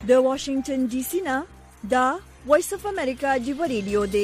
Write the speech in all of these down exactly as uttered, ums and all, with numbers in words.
د واشنگټن ډي سي نه دا وایس اف امریکا جیو ریډیو دی.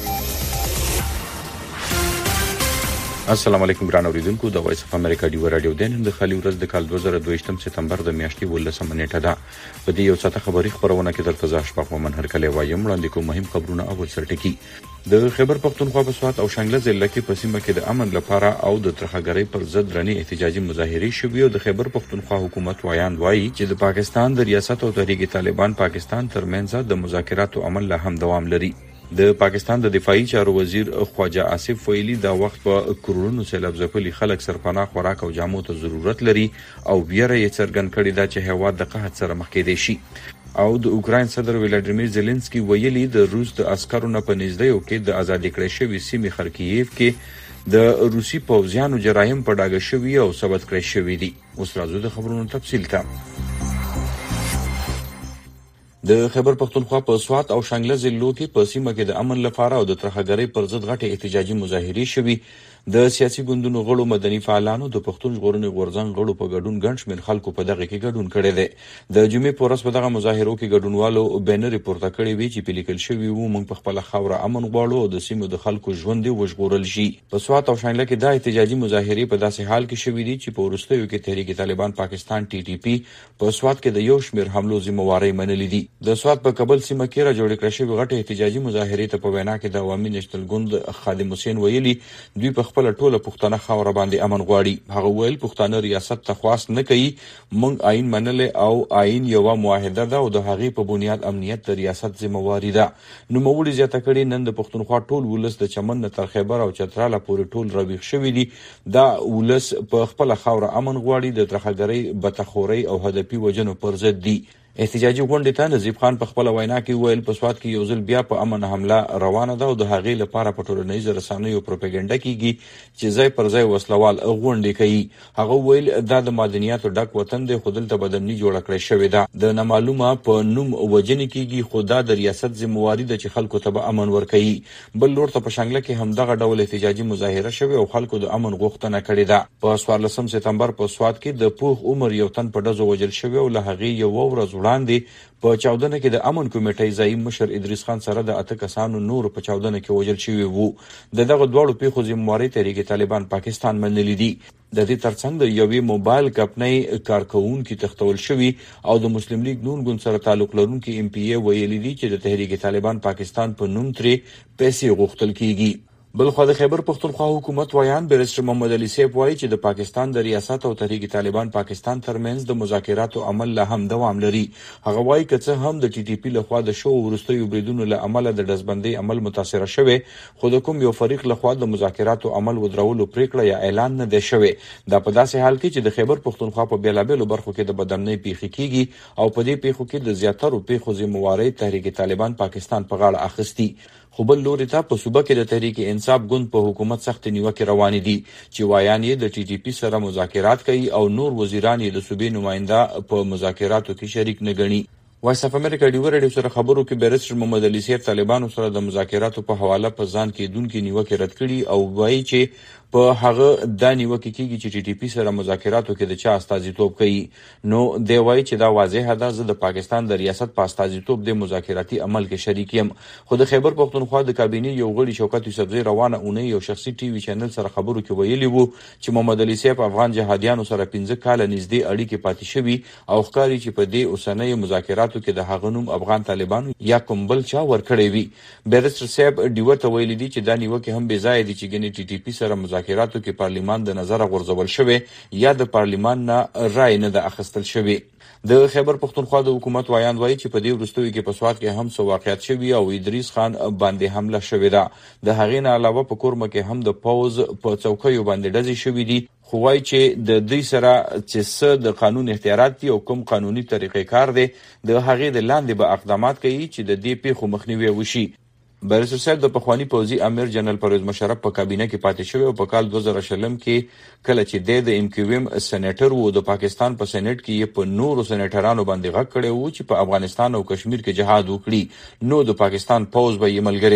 السلام علیکم ګران اوریدونکو، د وایس اف امریکا ډیو رادیو د نن د خالي ورځ د کال دوه زره دوه یم سپتمبر د میاشتې ولسمه نیټه ده. په دې یو ساعته خبري خبرونه کې درته ځا شپه په منهر کله وایم وړاندې کوم مهم خبرونه اول سرټکی. د خیبر پختونخوا په سوات او شانګله ضلع کې په سیمه کې د امن لپاره او د ترخګرۍ پر ضد رني احتجاجي مظاهرې شوې او د خیبر پختونخوا حکومت وایان وایي چې د پاکستان د ریاست او تحریک طالبان پاکستان ترمنځ د مذاکراتو عمل لا هم دوام لري. د پاکستان د دفاعي چارو وزیر خواجه آصف ویلي دا وخت په کروڑونو سیلاب ځپلي خلک سرپناه خوراک او جامو ته ضرورت لري او ویره یې څرګند کړې ده چې هیواد د قحط سره مخ کېدی شي. او د اوکراین صدر ولادیمیر زيلنسکي ویلي د روس د عسکرو نه په نږدې کې د آزاد کړې شوې سیمې خرکیف کې د روسي پوځیانو جرایم په ډاګه شوی او ثبت کړی شوی دي. اوس راځو د خبرونو تفصیل ته. د خیبر پختونخوا په سوات او شانګله ضلعو کې په سیمه کې د امن لپاره او د ترخګرۍ پر ضد غټه احتجاجي مظاهرې شوي. د سیاسي ګوندونو غړو، مدني فعالانو، د پښتون ژغورنې غورځنګ غړو په ګډون ګڼ شمېر خلکو په دغه کې ګډون کړی دی. د جمعې په ورځ په دغه مظاهرو کې ګډونوالو بینرې پورته کړې وې چې په لیکل شوي وو موږ په خپله خاوره امن غواړو او د سیمو د خلکو ژوند دې وژغورل شي. په سوات او شانګله کې دا احتجاجي مظاهرې په داسې حال کې شوي دي چې په وروستیو کې تحریک طالبان پاکستان ټي ټي پی په سوات کې د یو شمېر حملو ذمہواري منلې دي. د سوات په کابل سیمه کې را جوړې کړې شوې غټه احتجاجي مظاهرې ته په وینا کې د عوامي نېشنل ګوند خادم حسین ویلي دوی په خپل ټوله پښتانه خاوره باندې امن غواړي. هغه ویل پښتانه ریاست ته خواست نه کوي، موږ آئین منلې او آئین یو معاهده ده او د هغې په بنیاد امنیت د ریاست ذمہواري ده. نوموړي زیاته کړي نن د پښتونخوا ټول ولس د چمن نه تر خیبر او چتراله پورې ټول راویښ شوي دي. دا ولس په خپل خاوره امن غواړي، د ترخګرۍ، بتخورۍ او هدفي وجنو پر ضد دي. احتجاجي غونډې ته نظیب خان په خپل وینا کې ویل په سوات کې یو ځل بیا په امن حمله روانه ده او د هغې لپاره په ټولنیزو رسنیو پروپاګاندا کیږي چې ځای پر ځای وسلوال غونډې کوي. هغه ویل دا د معدنیاتو ډک وطن دی خو دلته بدمني جوړه کړې شوې ده. د نامعلومه په نوم وجنې کیږي خو دا د ریاست ذمہواري ده چې خلکو ته به امن ورکوي. بل لور ته په شانګله کې هم دغه ډول احتجاجي مظاهره شوې او خلکو د امن غوښتنه کړې ده. په څوارلسم سپتمبر په سوات کې د پوخ عمر یو تن په ډزو وژل شوی او له هغې یوه ورځ وړاندې په چاودنه کې د امن کمیټې ځایي مشر ادریس خان سره د اته کسانو نور په چاودنه کې وژل شوي وو. د دغه دواړو پیښو ذمہواري تحریک طالبان پاکستان منلې دي. د دې ترڅنګ د یوې موبایل کمپنۍ کارکونکي تښتول شوي او د مسلم لیگ نون ګوند سره تعلق لرونکي ام پی ای ویلي دي چې د تحریک طالبان پاکستان په نوم ترې پیسې غوښتل کیږي. بلخو د خیبر پختونخوا حکومت وایان بیرسټر محمد علي صاحب وایي چې د پاکستان د ریاست او تحریک طالبان پاکستان ترمنځ د مذاکراتو عمل لا هم دوام لري. هغه وایي که څه هم د ټي ټي پی لخوا د شو وروستیو بریدونو له امله د ډزبندۍ عمل متاثره شوی خو د کوم یو فریق لخوا د مذاکراتو عمل ودرولو پریکړه یا اعلان نه دی شوی. دا په داسې حال کې چې د خیبر پختونخوا په بیلابیلو برخو کې د بدامنۍ پیښې کیږي او په دې پیښو کې د زیاترو پیښو ذمہواري تحریک طالبان پاکستان په غاړه اخیستي. خو بل لوري ته په صوبه کې د تحریک انصاف ګوند په حکومت سخت نیوکې روانې دي چې وایان یې د ټي ټي پی سره مذاکرات کوي او نور وزیران یې د صوبې نماینده په مذاکراتو کې شریک نه ګڼي. وایس اف امریکا ډیو رادیو سره خبرو کې بیرسټر محمد علي صاحب طالبانو سره د مذاکراتو په حواله په ځان کې دونکو نیوکې رد کړي او وایي چې په هغه دا نیوکې کیږي چې ټي ټي پی سره مذاکراتو کې د چا استازیتوب کوي. نو دی وایي چې دا واضحه ده زه د پاکستان د ریاست په استازیتوب د مذاکراتي عمل کې شریک یم. خو د خیبر پختونخوا د کابینې یو غړي شوکت یوسفزۍ روانه اونۍ یو شخصي ټي وي چینل سره خبرو کې ویلي وو چې محمد علي صاحب افغان جهادیانو سره پنځه کاله نږدې اړیکې پاتې شوي او ښکاري چې په دې اوسنیو مذاکراتو کې د هغه نوم افغان طالبانو یا کوم بل چا ورکړی وي. بیرسټر صاحب ډیو ته ویلي دي چې دا نیوکې هم بې ځایه دي چې ګنې ټي ټي پی سره مذاکراتو کې پارلیمان د نظر غورځول شوی یا د پارلیمان نه رای نه ده اخیستل شوی. د خیبر پختونخوا د حکومت وایان وایي چې په دې وروستیو کې په سوات کې هم څه واقعیت شوي او ادریس خان باندې حمله شوې ده. د هغې نه علاوه په کورمه کې هم د پوز په چوکیو باندې ډزې شوي دي. خو وایي چې د دوی سره چې څه د قانون اختیارات دي او کوم قانوني طریقې کار دی د هغې د لاندې به اقدامات کوي چې د دې پیښو مخنیوی وشي. بیرسټر صاحب د پخوانی پوځي امیر جنرال پرویز مشرف په کابینه کې پاتې شوی او په کال دوه زره شلم کې کله چې د ام کیو ایم سېنیټر وو د پاکستان په سېنیټ کې یې په نورو سېنیټرانو باندې غږ کړی وو چې په افغانستان او کشمیر کې جهاد وکړي نو د پاکستان پوځ به یې ملګری وي.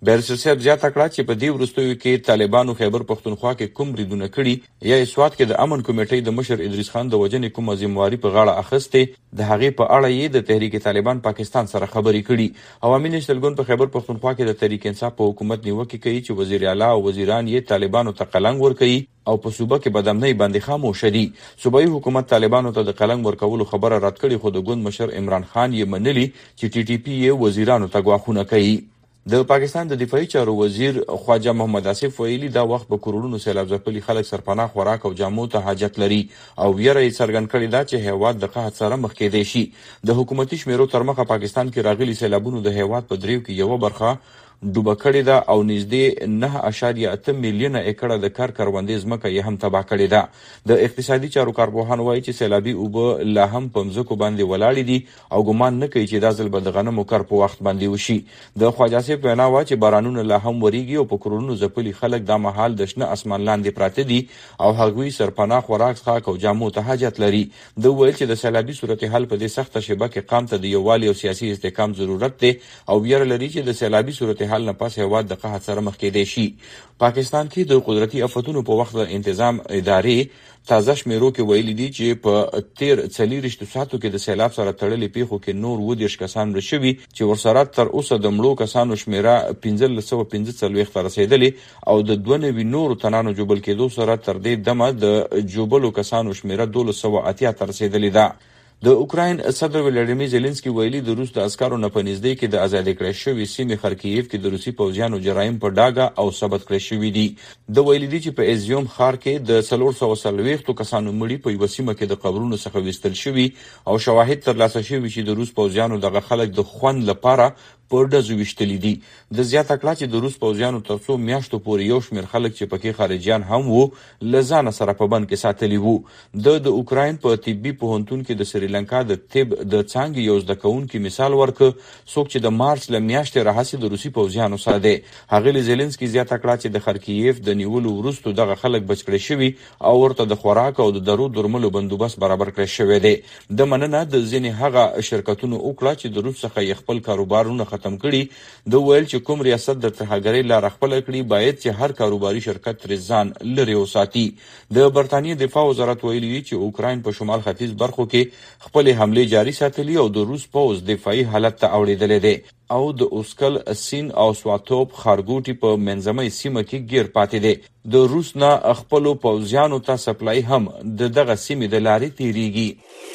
بیرسټ صاحب زیاته کړه چې په دې وروستیو کې طالبانو خیبر پښتونخوا کې کوم بریدونه کړي یا سوات کې د امن کمیټې د مشر ادریس خان د وژنې کومه ذمہواري په غاړه اخیستې د هغې په اړه یې د تحریک طالبان پاکستان سره خبرې کړي. عوامي نېشنل ګوند په خیبر پښتونخوا کې د تحریک انصاف په حکومت نیوکې کوي چې وزیر اعلی او وزیران یې طالبانو ته قلنګ ورکوي او په صوبه کې بدامنۍ باندې خاموشه دي. صوبایي حکومت طالبانو ته د قلنګ ورکولو خبره رد کړې خو د ګوند مشر عمران خان یې منلي چې ټي ټي پی یې وزیرانو ته ګواښونه کوي. د پاکستان د دفاعي چارو وزیر خواجه محمد آصف ویلي دا وخت به کروڑونو سیلاب ځپلي خلک سرپناه خوراک او جامو ته حاجت لري او ویره یې څرګند کړې ده چې هیواد د قحط سره مخ کېدی شي. د حکومتي شمیرو تر مخه پاکستان کې راغلي سیلابونو د هیواد په دریو کې یوه برخه ډوبه کړې ده او نږدې نه اعشاریه اته میلیونه ایکړه د کار کروندې ځمکه یې هم تباه کړې ده. د اقتصادي چارو کارپوهان وایي چې سیلابي اوبه لا هم په مځکو باندې ولاړې دي او ګمان نه کوي چې دا ځل به د غنمو کار په وخت باندې وشي. د خواجه صاحب وینا وه چې بارانونه لا هم وریږي او په کروڑونو ځپلي خلک دا مهال د شنه اسمان لاندې پراته دي او هغوی سرپناه خوراک څښاک او جامو ته حاجت لري. ده وویل چې د سیلابي صورتحال په دې سخته شیبه کې قام ته د یووالي او سیاسي استحکام ضرورت دی او ویره لري چې د سیلابي صورتحال حال نه پس هیواد د قحط سره مخ کېدی شي. پاکستان کې د قدرتي آفتونو په وخت د انتظام ادارې تازه شمیرو کې ویلي دي چې په تیر څلېرویشتو ساعتو کې د سیلاب سره تړلې پیښو کې نور اووه دېرش کسان مړه شوي چې ورسره تر اوسه د مړو کسانو شمیره پنځلس سوه پنځه څلوېښت ته رسېدلې او د دوه نوي نورو تنانو جوبل کېدو سره تر دې دمه د جوبلو کسانو شمیره دولس سوه اتیا ته رسېدلې ده. د اوکراین صدر ولادیمیر زيلنسکي ویلي د روس د عسکرو نه په نږدې کې د ازادي کړې شوې سیمې خرکیف کې د روسي پوځیانو جرایم په ډاګه او ثبت کړی شوي دي. د ویلي دي چې په ازیوم ښار کې د څلور سوه څلوېښتو کسانو مړي په یوه سیمه کې د قبرونو څخه ویستل شوي او شواهد ترلاسه شوي چې د روس پوځیانو دغه خلک د خوند لپاره په ډزو ویشتلي دي. د زیاته کړه چې د روس پوځیانو تر څو میاشتو پورې یو شمېر خلک چې پکې خارجیان هم وو له ځانه سره په بند کې ساتلي وو. د د اوکراین په طبي پوهنتون کې د سریلانکا د طب د څانګې یو زده کوونکي مثال ورکړ څوک چې د مارچ له میاشتې راهیسې د روسي پوځیانو سره دی. ښاغلي زيلنسکي زیاته کړه چې د خرکیف د نیولو وروستو دغه خلک بچ کړی شوي او ورته د خوراک او د درو درملو بندوبست برابر کړی شوی دی. د مننه د ځینې هغه شرکتونو وکړه چې د روس څخه یې خپل کاروبارونه ختم کړي. د ویل چې کوم ریاست د ترهګرۍ لاره خپله کړي باید چې هر کاروباري شرکت ترې ځان لرې وساتي. د برطانیې دفاع وزارت ویلي دي چې اوکراین په شمال ختیځ برخو کې خپلې حملې جاري ساتلي او د روس پوځ دفاعي حالت ته اوړېدلی دی او د اوسکل سین او سواتوپ ښارګوټي په منځمۍ سیمه کې ګیر پاتې دی. د روس نه خپلو پوځیانو ته سپلای هم د دغه سیمې د لارې تیریږي.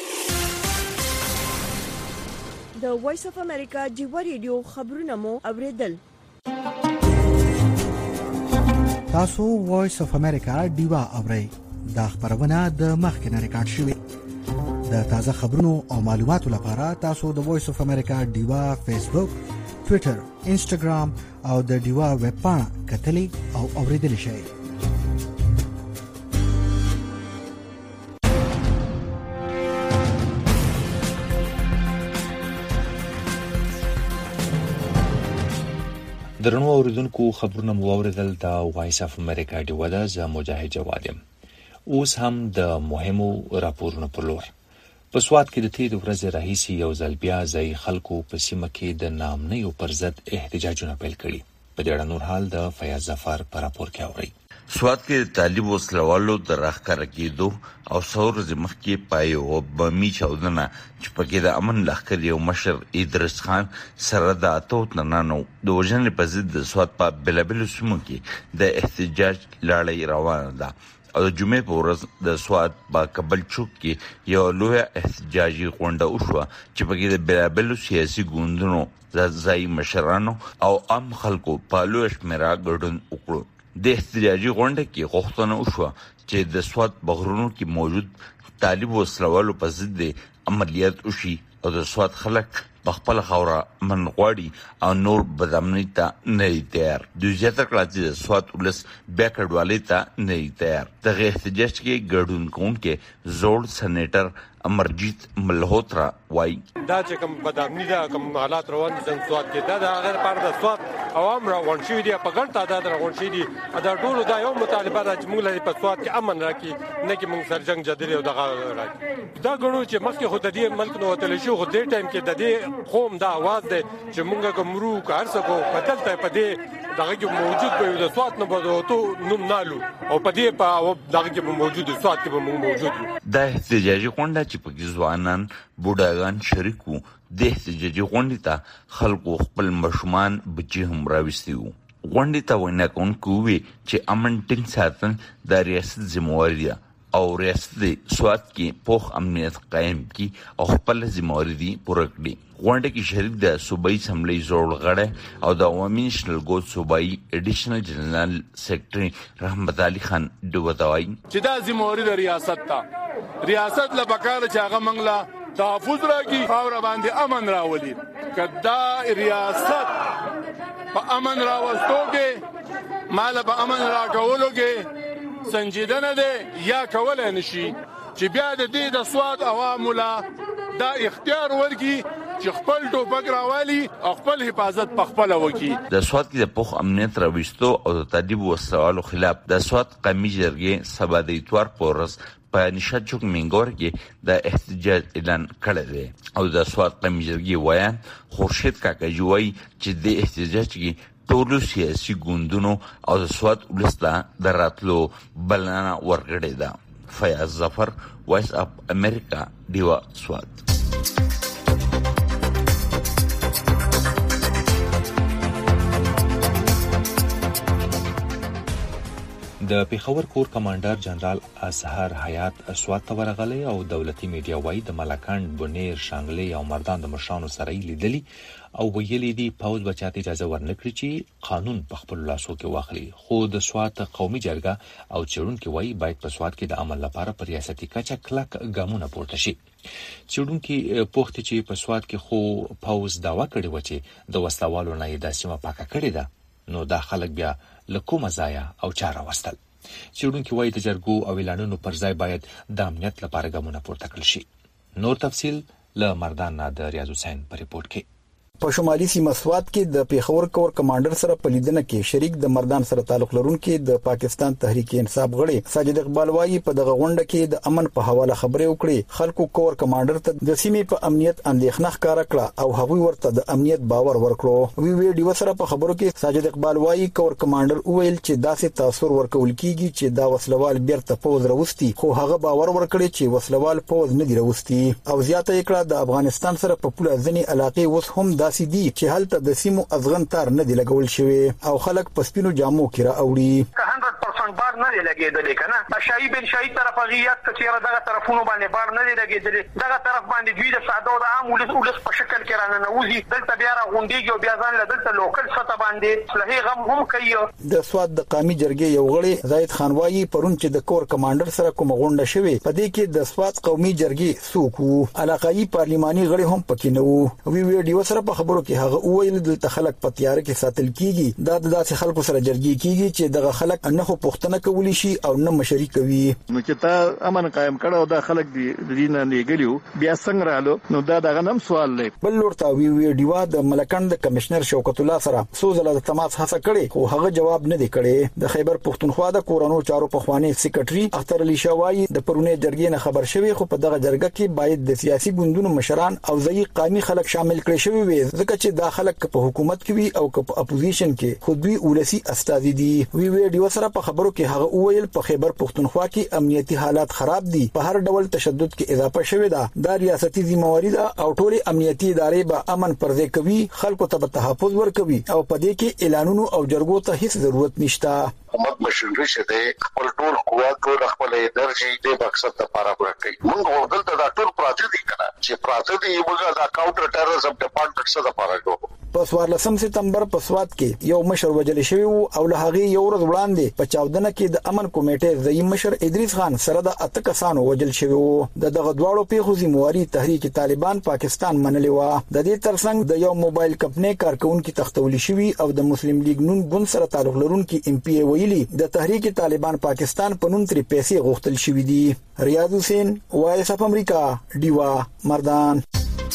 د وایس اف امریکا جیوا ریډیو خبرونه مو اوریدل. تاسو وایس اف امریکا ډیوا اورئ. دا خبرونه د مخکنه ریکارډ شوې. د تازه خبرونو او معلوماتو لپاره تاسو د وایس اف امریکا ډیوا فیسبوک، ټوئیټر، انسټاګرام او د ډیوا ویب پاڼه کتلی او اوریدلی شئ. درنو اوریدونکو خبرونه مو اوریدل د وایس اف امریکا ډیوا ده. زه مجاهد جواد یم. اوس هم د مهمو راپورونو پر لور. په سوات کې د تیر ورځې راهیسې یو ځل بیا ځایي خلکو په سیمه کې د ناامنیو پر ضد احتجاجونه پیل کړي. په دې اړه نور حال د فیاض ظفر په راپور کې اورئ. سوات کې د طالب وسلوالو د راښکاره کېدو او څو ورځې مخکې په یوه بمي چاودنه چې پکې د امن لښکر یو مشر ادریس خان سره د اتو تنانو د وژنې په ضد د سوات په بېلابېلو سیمو کې د احتجاج لړۍ روانه ده او د جمعې په ورځ د سوات په کابل چوک کې یو لویه احتجاجي غونډه وشوه چې پکې د بېلابېلو سیاسي ګوندونو ځایي مشرانو او عام خلکو په لویه شمېره ګډون وکړو. د احتجاجي غونډه کې غوښتنه وشوه چې د سوات بغرونو کې موجود طالب وسلوالو په ضد عملیات وشي او د سوات خلک په خپله خاوره امن غواړي او نور بدامنۍ ته نه دي تیار. دوی زیاته کړه چې د سوات ولس بیا کډوالۍ ته نه دي تیار. دغه احتجاج کې ګډون کوونکي زوړ سېنیټر امرجیت ملهوترا وایي دا چې کوم بدامنۍ ده کوم حالات روان دي سوات کې دا د هغه لپاره د سوات عوام راغونډ شوي دي په ګڼ تعداد راغونډ شوي دي. دا ټولو دا یو مطالبه ده چې موږ لري په سوات کې امن راکړي نه کې موږ سره جنګ جدلي او دغه راکړي. دا ګڼو چې مخکې خو د دې ملک نه وتلی شو خو دې ټایم کې د دې قوم دا اواز دی چې موږ که مرو که هر څه کو په دلته په دې دغه کې موجود به د سواد نه بده نوم نالو او په دې په دغه کې به موجود سواد کې به موجود د احتجاجي غونډه چې په ځوانان بوډاګان شریک وو د احتجاجي غونډې ته خلکو خپل مشمان بچي هم راوستي وو. غونډې ته وینا کوونکو وی چې امن ټینګ ساتل د ریاست ذمہواری ده او ریاست د سواد کې پوخ امنیت قائم کی او خپل ذمہواری دي پوره کړي. غونډه کې شریک د صوبایي اسمبلی زوړ غړی او د عوامي نېشنل ګوند صوبایي اډیشنل جنرال سیکرټري رحمت علي خان دوتاوي چې دا ذمہواری د ریاست ته ریاست له بکار چې هغه منګلا تحفظ راکړي خاور باندې امن راولي. کدا ریاست په امن راوستو کې مال په امن راکولو کې سنجیدنه ده یا کولای نشي چې بیا د دې د سواد عوامو لا دا اختیار ورکړي چې خپل ټوپک راوالي او خپل حفاظت په خپل وکړي. د سواد کې د پوخ امنیت راوستو او د تادیب وسوالو خلاف د سواد قومي جرګې سبا د اتوار پورس په نشاد چوک منګور کې د احتجاج اعلان کړی دی او د سواد قومي جرګې ویان خورشید کاکاجوي چې د احتجاج کې ټولو سیاسي ګوندونو او د سواد ولسته د راتلو بلنه ورکړې ده. فیاض ظفر، وایس اف امریکا، ډیوا سواد. د پیښور کور کمانډر جنرال اظهر حیات سواد ته ورغلی او دولتي میډیا وايي د ملکند، بنیر، شانګلې او مردان د مشرانو سره یې لیدلي او ویلي دي پوز بچاته اجازه ورنکړي چې قانون په خپل لاسو کې واخلي. خو د سواد قومي جرګه او چېرونکو وايي باید په سواد کې د عمل لپاره پر ریاستي کچه کلک ګامونه پورته شي. چېرونکو پوښتنه چې په سواد کې خو پوز داوا کړې و چې د وسلوالو نه د سیمه پاکه کړې ده، نو دا خلک بیا له کومه ځایه او چاره وستل. چېرونکو وايي د جرګو او اعلانونو پر ځای باید د امنیت لپاره ګامونه پورته کړل شي. نور تفصیل له مردان نه د ریاض حسین په ریپورت کې. په شمالي سیمه سواد کې د پیښور کور کمانډر سره په لیدنه کې شریک د مردان سره تعلق لرونکي د پاکستان تحریک انصاف غړي ساجد اقبال وايي په دغه غونډه کې د امن په حواله خبرې وکړي. خلکو کور کمانډر ته د سیمې په امنیت اندېښنه ښکارا کړه او هغوی ورته د امنیت باور ورکړو. وی وی ډیو سره په خبرو کې ساجد اقبال وايي کور کمانډر وویل چې داسې تاثیر ورکول کیږي چې دا وسلوال بیرته پوز راوستي، خو هغه باور ورکړي چې وسلوال پوز نه دی راوستي او زیاته کړه د افغانستان سره په پوله ځنی علاقې اوس هم داسې دي چې حالت د سیمو افغان تار نه دی لګول شوی او خلک په سپینو جامو کې را اوړي. صد درصد بار نه دی لګیدل کنه شاهي بن شاهي طرف غیات کچېره دغه طرفونو باندې بار نه دی لګیدل. دغه طرف باندې دوی د ساده او د عام ولس ولس په شکل کې رانه نوځي دلته بیا را غونډيږي او بیا ځان له دلته لوکل سطح باندې صلاحي غم هم کوي. د سواد د قومي جرګې یو غړي زاید خان وايي پرون چې د کور کمانډر سره کوم غونډه شوه په دې کې د سواد قومي جرګې سوکو علاقايي پارلماني غړي هم پکې نه وو. وی وی ډیو سره په خبرو کې هغه وویل دلته خلک په تیار کې ساتل کیږي، دا د داسې خلکو سره جرګې کیږي چې دغه خلک نه خو پښتنه کولی شي او نه مشري کوي. نو چې تا امن قائم کړه او دا خلک دی دینه لګلیو بیا څنګه رالو نو دا دغه نم سوال دی. بل لور ته وی وی ډیوا د ملکند کمشنر شوکت الله سره سوزله د تماس هڅه کړي خو هغه جواب نه دی کړی. د خیبر پښتونخوا د کورونو چارو پخوانی سیکریټري اختر علي شوای د پرونه جرګې نه خبر شوی خو په دغه جرګه کې باید د سیاسي ګوندونو مشران او ځای قومي خلک شامل کړي شوی وي ځکه چې دا خلک په حکومت کې وي او په اپوزیشن کې خود دوی ولسی استازي دي. وی وی ډیو سره په خبرو کې هغه وویل په خیبر پښتونخوا کې امنیتي حالات خراب دي، په هر ډول تشدد کې اضافه شوې ده، دا ریاستي ذمہواری ده او ټول امنیتي ادارې به امن پرځې کوي، خلکو ته به تحفظ ورکوي او په دې کې اعلانونو او جرګو ته هیڅ ضرورت نشته. حکومت مشري شه ده خپل ټول قوت ټول خپل درجه دې مقصد لپاره ورکړي. موږ ورته دا ټول پراته دي کنه چې پراته دي موږ دا کاونټر ټیرریزم ډپارټمنټ څخه لپاره کوو. په څوارلسم سپتمبر په سواد کې یو مشر وجل شوی او له هغه یو ورځ وړاندې په چاودنه کې د امن کمیټې ځای مشر ادریس خان سره د اته کسانو وجل شوی وو. د دغه دواړو پیښو ذمہواری تحریک طالبان پاکستان منلې و. د دې ترڅنګ د یو موبایل کمپنۍ کارکونکو تختول شوی او د مسلم لیگ نون ګوند سره تعلق لرونکي ام پی ای ویلي د تحریک طالبان پاکستان په نوم تری پیسې غوښتل شوی دي. ریاض حسین، وایس اف امریکا، ډیوا، مردان.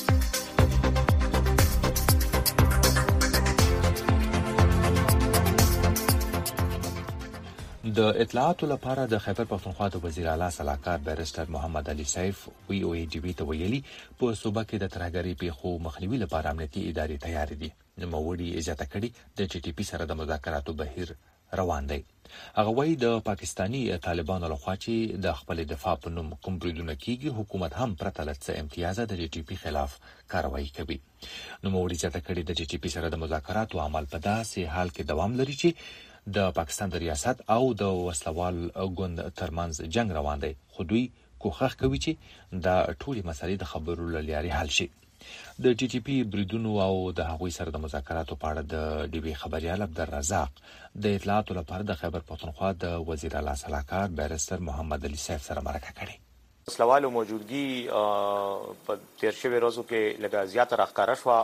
د اطلاعاتو لپاره د خیبر پښتونخوا د وزیر اعلی صلاحکار بیرسټر محمد علي سیف وی او ای ډي بي ته ویلي په صوبه کې د ترهګرۍ پیښو مخنیوي لپاره امنیتي ادارې تیار دي. نوموړي اجازه کړې د جی ټي پی سره د مذاکراتو بهیر روان دی. هغه وایي د پاکستانی طالبانو لخوا چې د خپل دفاع په نوم کوم بریدونه کیږي حکومت هم پرته له څه امتیازه د جی ټي پی خلاف کاروایی کوي. نوموړي اجازه کړې د جی ټي پی سره د مذاکراتو عمل په داسې حال کې دوام لري چې د پاکستان د ریاست او د وسلوال ګوند ترمنځ جنگ روان دی، خو دوی کوښښ کوي چې دا ټولې مسلې د خبرو له لارې حل شي. د جی ټي پی بریدونو او د هغوی سره د مذاکراتو په اړه د ډي بي خبريال عبدالرزاق د اطلاعاتو لپاره د خیبر پختونخوا د وزیر اعلی صلاحکار بیرستر محمد علي سیف سره مرکه کړې. وسلوالو موجودګي په تیر شوي ورځو کې لږه زیاته راښکاره شوه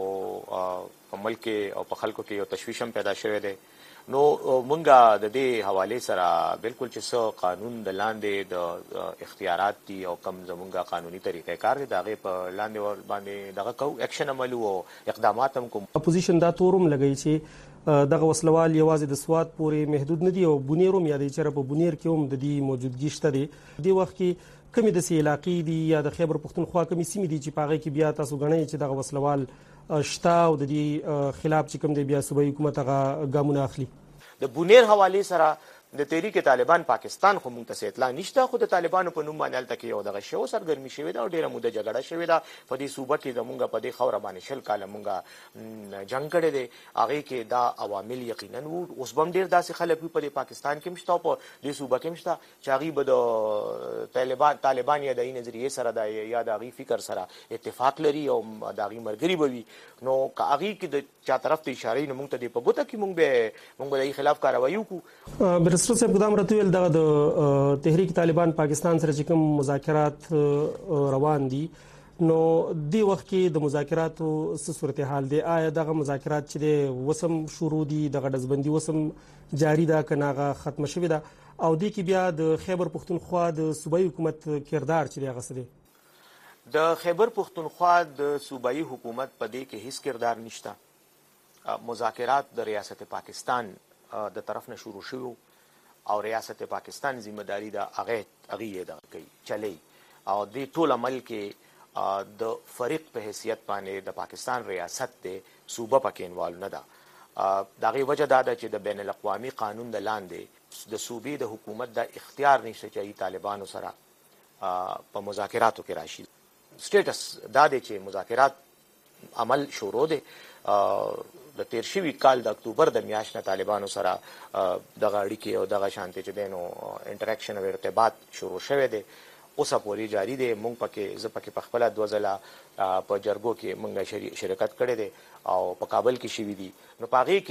او په ملک او په خلکو کې یو تشویش هم پیدا شوی دی. نو مونږه د دې حواله سره بالکل چې څه قانون د لاندې د اختیارات دي او کم زمونږه قانوني طریقې کار دي دغه په لاندې ور باندې دغه کو اکشن عمل او اقدامات هم کوم. اپوزیشن دا تورم لګی چې دغه وسلوال یوازې د سواد پورې محدود نه دي او بونیروم یا د چر په بونیر کې هم د دې موجودګي شته دي. د وخت کې کمی د سي علاقې دي یا د خیبر پختونخوا کمی سیمې دي چې پاغه کې بیا تاسو غنئ چې دغه وسلوال شتا او د دې خلاف چې کوم دی بیا صوبایي حکومت هغه ګامونه اخلي. د بونیر حواله سره د تحریک طالبان پاکستان خو مونږ ته اطلاع نشته، خو د طالبانو په نوم باندې الته کې یو دغه شو سرګرمي شوې ده او ډیره موده جګړه شوې ده په دې صوبه کې. زمونږ په دې خوره باندې شل کاله مونږه جنگ کړی دی، هغه کې دا عوامل یقینا وو. اوس بم ډیر داسې خلک په دې پاکستان کې مشته او په دې صوبه کې مشته چې هغه به د طالبان طالبان یا د نظریه سره د یا د هغه فکر سره اتفاق لري او د هغه مرګري بوي. نو که هغه کې د چا طرف ته اشاره نه مونږ ته په ګوته کې مونږ به مونږ به د خلاف کاروایی وکړو. برسټر صاحب قدام راتویل دغه د تحریک طالبان پاکستان سره چې کوم مذاکرات روان دي نو دی وخت کې د مذاکراتو څه صورتحال دی؟ آیا دغه مذاکرات چې د وسم شروع دي دغه دزبندي وسم جاری ده که ناغه ختم شوی ده او دی کې بیا د خیبر پختونخوا د صوبایي حکومت کردار چې دی هغه څه دی؟ د خیبر پختونخوا د صوبایي حکومت په دې کې هیڅ کردار نشته. مذاکرات د ریاست پاکستان د طرف نه شروع شوی او ریاست پاکستان ذمہ داری دا هغه هغه دا کوي چلی او د ټول عمل کې د فریق په حیثیت باندې د پاکستان ریاست د صوبه پکې انوالو نه ده. دغه وجه دا ده چې د بین الاقوامي قانون د لاندې د صوبې د حکومت د اختیار نشته چې طالبانو سره په مذاکراتو کې راشي. سټیټس دا دی چې مذاکرات عمل شروع دي. د تیر شوي کال د اکتوبر د میاشت نه طالبانو سره دغه اړیکې او دغه شانتي چې دی نو انټریکشن او ارتباط شروع شوی دی، اوسه پورې جاری دی. مونږ پکې زه پکې په خپله دوه ځله په جرګو کې مونږ شرکت کړی دی او په کابل کې شوي دي. نو په هغې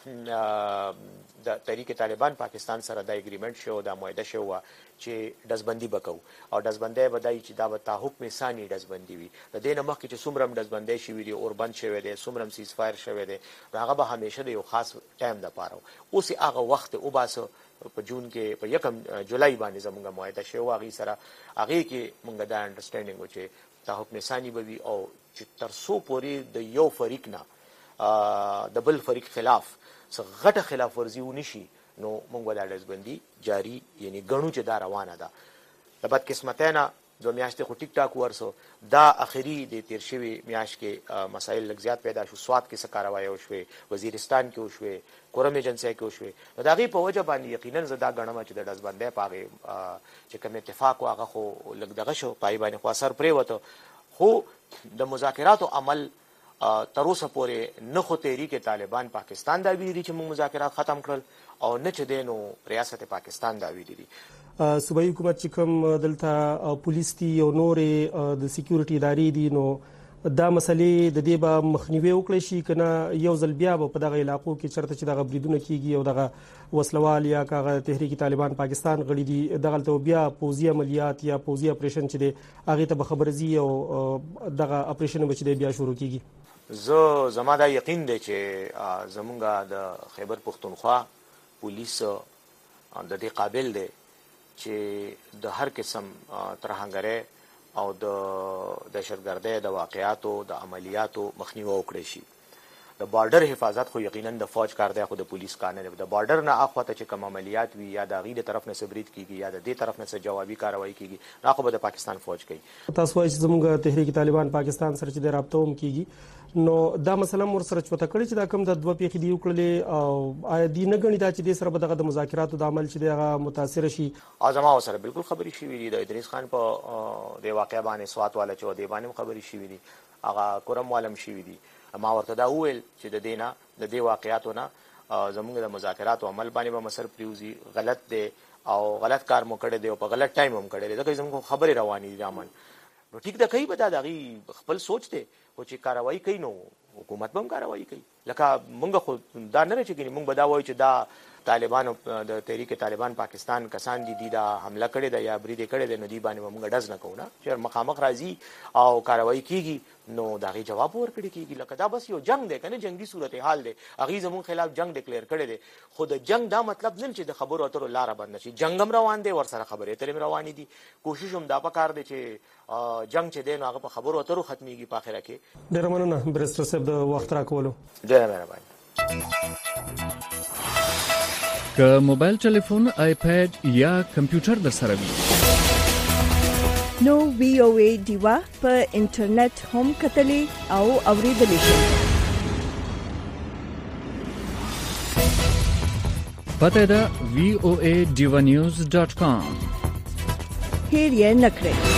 کې د تحریک طالبان پاکستان سره دا اګریمنټ شو، دا معاهده شوه چې ډزبندي به کوو او ډزبندی به دی چې دا به تا حکم ثاني ډزبندي وي. د دې نه مخکې چې څومره هم ډزبندی شوي دي اور بند شوی دی، څومره هم سیز فایر شوی دی، نو هغه به همیشه د یو خاص ټایم دپاره اوس یې هغه وخت وباسه په جون کې په یکم جولای باندې زمونږ معاهده شوه هغې سره. هغې کې مونږ دا انډرسټینډینګ و چې دا حکم ثاني به وي او چې تر څو پورې د یو فریق نه د بل فریق خلاف څه غټه خلاف ورزي ونشي نو موږ به دا ډزبندي جاري یعنی ګڼو چې دا روانه ده. د بدقسمتۍ نه دوه میاشتې خو ټیک ټاک ورسو، دا اخري د تیر شوي میاشت کې مسایل لږ زیات پیدا شو. سوات کې څه کاروایی وشوې، وزیرستان کې وشوې، کورم ایجنسۍ کې وشوې. نو د هغې په وجه باندې یقینا زه دا ګڼم چې د ډزبندۍ په هغې چې کوم اتفاق و هغه خو لږ دغه شو، په هغې باندې خو اثر پرېوته. خو د مذاکراتو عمل تر اوسه پورې نه خو تحریک طالبان پاکستان دا ویلي چې موږ مذاکرات ختم کړل او نه چې دی نو ریاست پاکستان دا ویلي دي. صوبایي حکومت چې کوم دلته پولیس دي او نورې د سکیورټي ادارې دي نو دا مسلې د دې به مخنیوي وکړی شي که نه یو ځل بیا به په دغه علاقو کې چېرته چې دغه بریدونه کېږي او دغه وسلوال یا که هغه تحریک طالبان پاکستان غړي دي دغلته بیا پوځي عملیات یا پوځي اپریشن چې دی هغې ته به خبر ځي او دغه اپریشن به چې دی بیا شروع کېږي؟ زه زما دا یقین دی چې زمونږ د خیبر پختونخوا پولیس د دې قابل دی چې د هر قسم ترهنګرۍ او د دهشتګردۍ د واقعاتو د عملیاتو مخنیوی وکړی شي. د بارډر حفاظت خو یقینا د فوج کار دی، خو د پولیس کار نه دی. د بارډر نه اخواته چې کوم عملیات وي یا د هغې د طرف نه څه برید کېږي یا د دې طرف نه څه جوابي کاروایي کېږي، نو خو به د پاکستان فوج کوي. تاسو وایئ چې زموږ تحریک طالبان پاکستان سره چې د رابطه هم کېږي، نو دا مسله مور سره چوته کړي چې دا کوم د دوه پیښې دی وکړلې او آیا دی نه ګڼي دا چې دې سره به دغه د مذاکراتو د عمل چې دی هغه متاثره شي؟ او زما سره بالکل خبرې شوي دي. د ادریس خان په د واقع باندې سوات والا چې دی باندې خبرې شوي دي، هغه کورم والم شوي دي. ما ورته دا وویل چې د دې نه د دې واقعاتو نه زموږ د مذاکراتو عمل باندې به مسر پریوزي غلط دی او غلط کار مو کړی دی او په غلط ټایم هم کړی دی، ځکه زموږ خبرې روانې دي عمل. نو ټیک ده کوي به دا د هغې خپل سوچ دی، خو چې کاروایي کوي نو حکومت به هم کاروایي کوي. لکه مونږ خو دا نه چې مونږ به دا وایو چې دا طالبانو د تحریک طالبان پاکستان کسان دي دي دا حمله کړې ده یا برید کړی دی، نو دوی باندې به مونږ ډز نه کوو نه، چې مخامخ راځي او کاروایي کېږي نو د هغې جواب ورکړی کېږي. لکه دا بس یو جنګ دی که نه، جنګي صورتحال دی، هغې زموږ خلاف جنګ ډکلیر کړی دی، خو د جنګ دا مطلب نه چې د خبرو اترو لاره بنده شي. جنګ هم روان دی، ورسره خبرې اترې هم روانې دي. کوشش هم دا پکار دی چې جنګ چې دی نو هغه په خبرو اترو ختمیږي په آخره کې. ډېره مننه بریسټر صاحب د وخت راکولو. ډېره مهرباني. که موبایل ټلیفون، آیپیډ یا کمپیوټر در سره وي نو وی او ای ډیوا په انټرنیټ هم کتلی او اوریدلی شئ. پته ده وی او ای ډیوا نیوز ډاٹ کام. هیر یې نکړئ.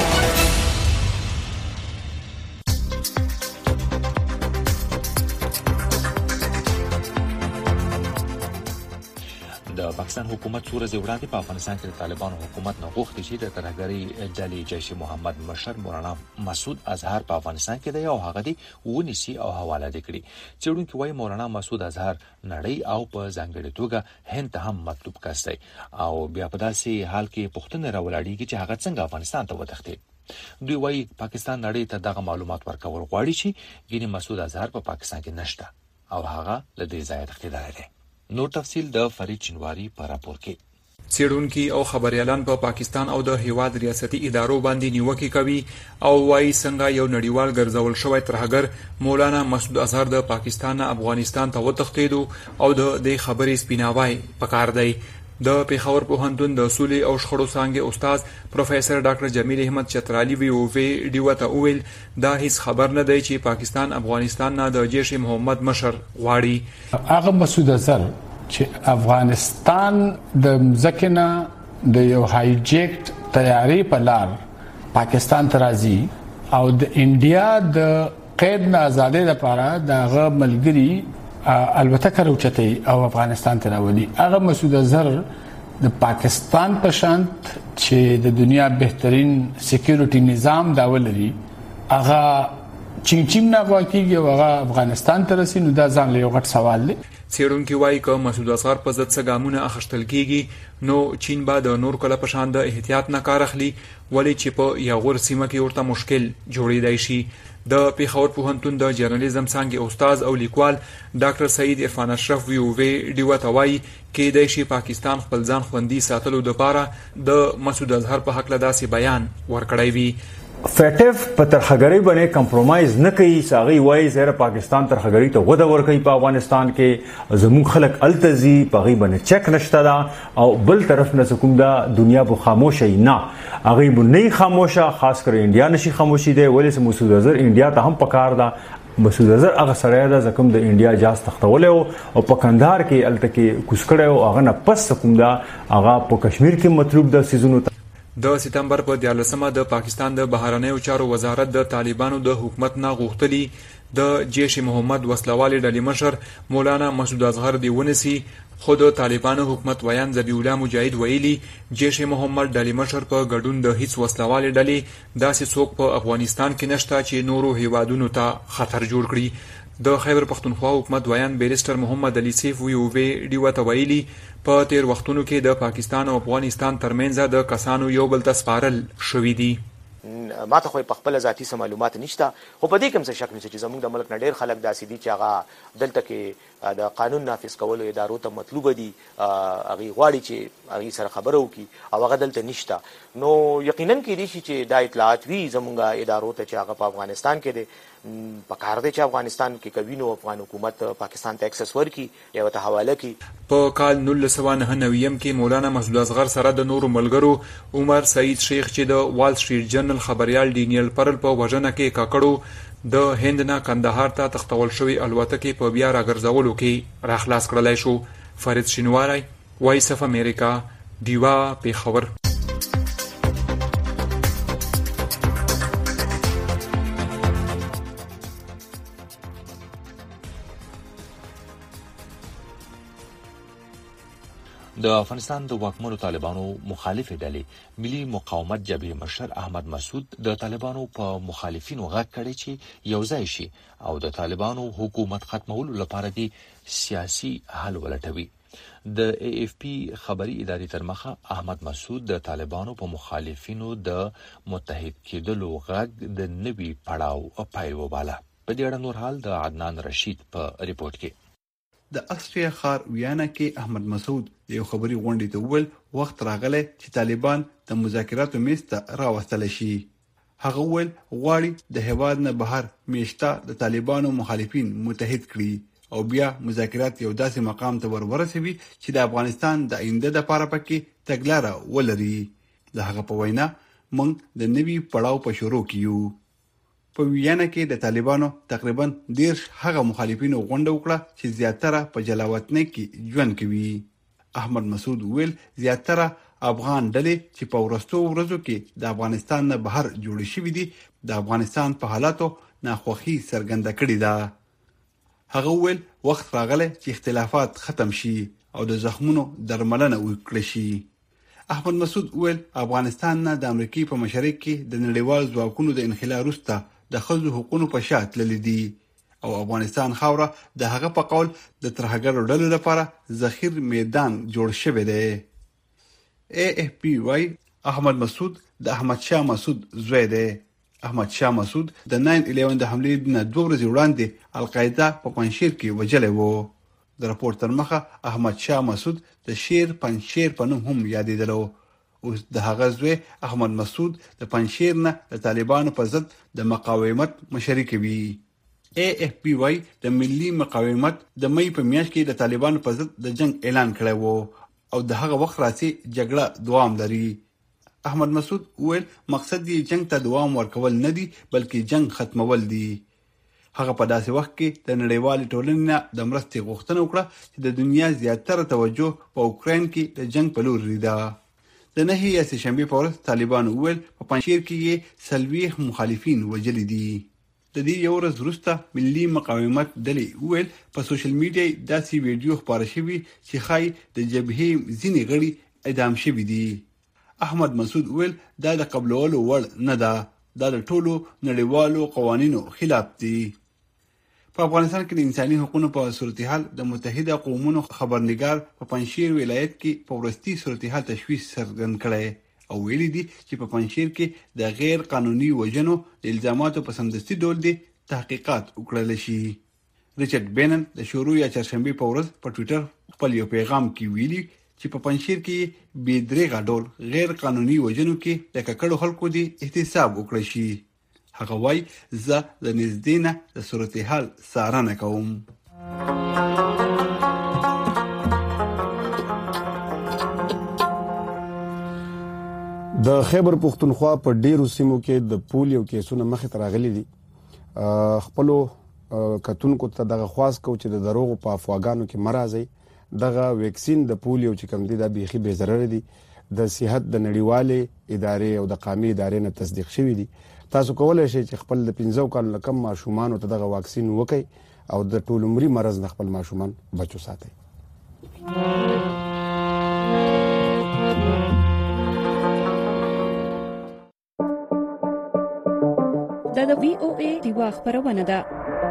د پاکستان حکومت څو ورځې وړاندې په افغانستان کې د طالبانو حکومت نه غوښتي چې د ترهګرۍ ډلې جیش محمد مشر مولانا مسعود اظهر په افغانستان کې دی او هغه دی ونیسي او حواله دي کړي. څېړونکي وایي مولانا مسعود اظهر نړۍ او په ځانګړې توګه هند ته هم مطلوب کس دی او بیا په داسې حال کې پوښتنه راولاړېږي چې هغه څنګه افغانستان ته وتښتېد. دوی وایي پاکستان نړۍ ته دغه معلومات ورکول غواړي چې ګینې مسعود اظهر په پاکستان کې نشته او هغه له دې ځایه تښتېدلی دی. نور تفصیل د فرید چنواری په راپور کې. څېړونکي او خبريالان په پاکستان او د هیواد ریاستي ادارو باندې نیوکې کوي او وایي څنګه یو نړیوال ګرځول شوی ترهګر مولانا مسعود اظهر د پاکستان نه افغانستان ته وتښتېدو او د دې خبرې سپیناوی پکار دی. د پیښور پوهنتون د اصولي او شخړو څانګې استاد پروفیسور ډاکټر جمیل احمد چترالی وی او وی ډیو ته ویل دا هیڅ خبر نه دی چې پاکستان افغانستان نه د جیش محمد مشر غواړي. هغه مسعود اظهر چې افغانستان د مزکنه د یو هایجیکټ تیاری په لار پاکستان ته راځي او د انډیا د قید نه ازادۍ لپاره دغه ملګری البته کروچتي او افغانستان ته راولي. هغه مسعود اظهر د پاکستان په شانت چې د دنیا بهترین سکیورټي نظام دا ولري هغه چین چین نه واکیږي او هغه افغانستان ته رسي، نو دا ځان له یو غټ سوال دی. څېړونکي وایي که مسعود اظهر په ضد څه ګامونه اخیستل کېږي نو چین به د نور کله په شان د احتیاط نه کار اخلي، ولې چې په یاغور سیمه کې ورته مشکل جوړېدای شي. د پیښور پوهنتون د جرنالیزم څانګې استاد او لیکوال ډاکټر سعید عرفان اشرف وی او وی ډیو ته وایي کېدای شي پاکستان خپل ځان خوندي ساتلو لپاره د مسعود اظهر په حق له داسې بیان ورکړی وي. فټف په ترخګری باندې کمپرومایز نه کوي. ساغي وایي زهره پاکستان ترخګری ته وده ورکوي په افغانستان کې، زموږ خلک التزي په غي باندې چک نشته دا او بل طرف نه کوم دا دنیا به خاموشي نه هغه به نه خاموشه، خاص کر انډیا نشي خاموشي دی. ولې مسعود اظهر انډیا ته هم پکار دا مسعود اظهر هغه سره دا زکم د انډیا جاز تختول او په کندهار کې التکه کوسکړه او هغه نه پس کوم دا هغه په کشمیر کې مطلوب د سيزونو. د سپتمبر په دیارلسمه د پاکستان د بهرنیو چارو وزارت د طالبانو د حکومت نه غوښتلی د جیش محمد وسلوال ډلې مشر مولانا مسعود اظهر دی ونسی، خو د طالبانو حکومت ویان ذبیح الله مجاهد ویلي جیش محمد ډلې مشر په ګډون د هیڅ وسلوال ډلې داسې څوک په افغانستان کې نشته چې نورو هیوادونو ته خطر جوړ کړي. د خیبر پختونخوا حکومت ویان بیرستر محمد علي سیف وی او وی ډیو ته ویلي په تیر وختونو کې د پاکستان او افغانستان ترمنځ د کسانو یو بل ته سپارل شوې دي. ما ته خو په خپل ذاتي سم معلومات نشته، خو په دې کوم څه شک نشته چې زموږ د ملک نه ډېر خلک داسې دي چې هغه دلته کې د قانون نافذ کولو ادارو ته مطلوبه دي، هغې غواړي چې هغې سره خبره وکړي او هغه دلته نشته. نو یقینا کېدای شي چې دا اطلاعات وي زموږ ادارو ته چې هغه په افغانستان کې دی، په کار دی چې افغانستان کې کوي نو افغان حکومت پاکستان ته اکسس ورکړي یا ورته حواله کړي. په کال نولس سوه نهه نوي کې مولانا مسعود اصغر سره د نورو ملګرو عمر سعید شیخ چې د وال سټریټ جرنل خبريال ډینیل پرل په وژنه کې کاکړو د هند نه کندهار ته تختول شوی الوتکې په بیا راګرځولو کې راخلاص کړلای شو. فرید شینواری، وایس اف امریکا، دیوا، پیښور. د افغانستان د واکمنو طالبانو مخالفې ډلې ملي مقاومت جبهې مشر احمد مسعود د طالبانو په مخالفینو غږ کړی چې یو ځای شي او د طالبانو حکومت ختمولو لپاره دی سیاسي حل ولټوي. د ای اف پی خبري ادارې تر مخه احمد مسعود د طالبانو په مخالفینو د متحد کېدلو غږ د نوي پړاو پیل وباله. په دې اړه نور حال د عدنان رشید په ریپورت کې. د استریا خار ویانا کې احمد مسعود د یو خبري غونډې ته وویل وخت راغلی چې طالبان د مذاکراتو میز ته راوستل شي. هغه وویل غواړي د هیواد نه بهر میشته د طالبانو مخالفین متحد کړي او بیا مذاکرات یو داسې مقام ته ورورسوي چې د افغانستان د آینده لپاره پکې تګلاره ولري. د هغه په وینا موږ د نوي پړاو په شروع کې یو. په ویانا کې د طالبانو تقریبا ډیر هغه مخالفینو غونډه وکړه چې زیاتره په جلاوطن کې ژوند کوي. احمد مسعود ویل زیاتره افغان ډلې چې په ورستو ورځو کې د افغانستان نه بهر جوړ شوي دي د افغانستان په حالاتو ناخوښي څرګنده کړې ده. هغه ویل وخت راغلی چې اختلافات ختم شي او د زخمونو درملنه وکړي شي. احمد مسعود ویل افغانستان نه د امریکای په مشرق کې د نړیوال ځواکونو د انخلا وروسته د ښځو حقوقو په شا تللي دي او افغانستان خاوره د هغه په قول د ترهګرو ډلو لپاره ذخیر میدان جوړ شوی دی. ای اف پی وايي احمد مسعود د احمد شاه مسعود زوی دی. احمد شاه مسعود د ناین الیون د حملې نه دوه ورځې وړاندې القاعده په پنځشیر کې وژلی و. د راپور تر مخه احمد شاه مسعود د شیر پنځشیر په نوم هم یادېدلو. اوس د هغه زوی احمد مسعود د پنځشیر نه د طالبانو په ضد د مقاومت مشري کوي. ای اف پی وايي د ملي مقاومت د مې په میاشت کې د طالبانو په ضد د جنگ اعلان کړی و او د هغه وخت راځي جګړه دوام لري. احمد مسعود ویل مقصد یې جنگ ته دوام ورکول نه دی بلکې جنگ ختمول دی. هغه په داسې وخت کې د نړیوال ټولنې نه د مرستې غوښتنه وکړه چې د دنیا زیاتره توجه په اوکراین کې د جنگ په لور ده. د نهي یا سهشنبې په ورځ طالبان ویل په پنځشیر کې سلويخ مخالفین وژلي دي. د دې یو ورځ وروسته ملي مقاومت ډلې ویل په سوشل میډیا داسې ویډیو خپاره شوی چې ښایي د جبهې ځینې غړي اعدام شوي دي. احمد مسعود ویل دا د قبلولو وړ نه ده، دا د ټولو نړیوالو قوانینو خلاف دي. په افغانستان کې د انساني حقوقو په صورتحال د متحده قومونو خبرنګار په پنځشیر ولایت کې په ورستي صورتحال تشویش څرګند کړی او ویلي دي چې په پنځشیر کې د غیر قانوني وژنو د الزاماتو په سمدستي ډول دي تحقیقات وکړل شي. ریچارډ بینن د شروع یا چهارشنبه په ورځ په ټوئیټر خپل یو پیغام کې ویلي چې په پنځشیر کې بې درېغه ډول غیر قانوني وژنو کې د ککړو خلکو دي احتساب وکړي شي. هغه وایي زه د نږدې نه د صورتحال څارنه کوم. د خیبر پختونخوا په ډیرو سیمو کې د پولیو کیسونه مخې ته راغلي دي. خپلو کتونکو ته دغه خواست کو چې د دروغو په افواګانو کې مرزي دغه ویکسین د پولیو چې کوم دي د بيخي به ضرر دي د صحت د نړیوالې ادارې او د قومي ادارې نه تصدیق شوی دي. تاسو کولای شئ چې خپل د پنځو کالو کم ماشومان ته دغه واکسین وکړي او د ټول عمري مرز نه خپل ماشومان بچو ساتي. دا د وی او ای دیوا خبرونه ده.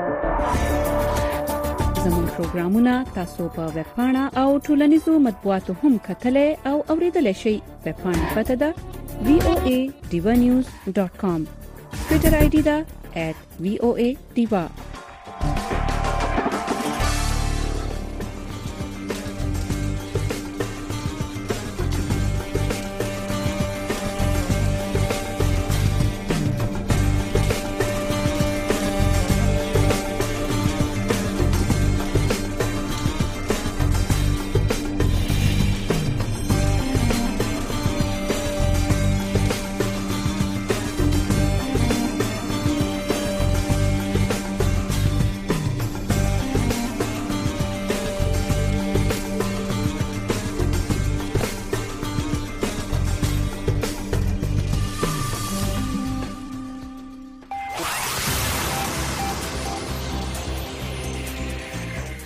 زموږ پروګرامونه تاسو په ویب پاڼه او ټولنیزو مطبوعاتو هم کتلای او اوریدلای شئ. ویب پاڼه پته ده وی او ای دیوا نیوز ډاٹ کام. ټویټر آی ډی ده ایٹ وی او ای دیوا.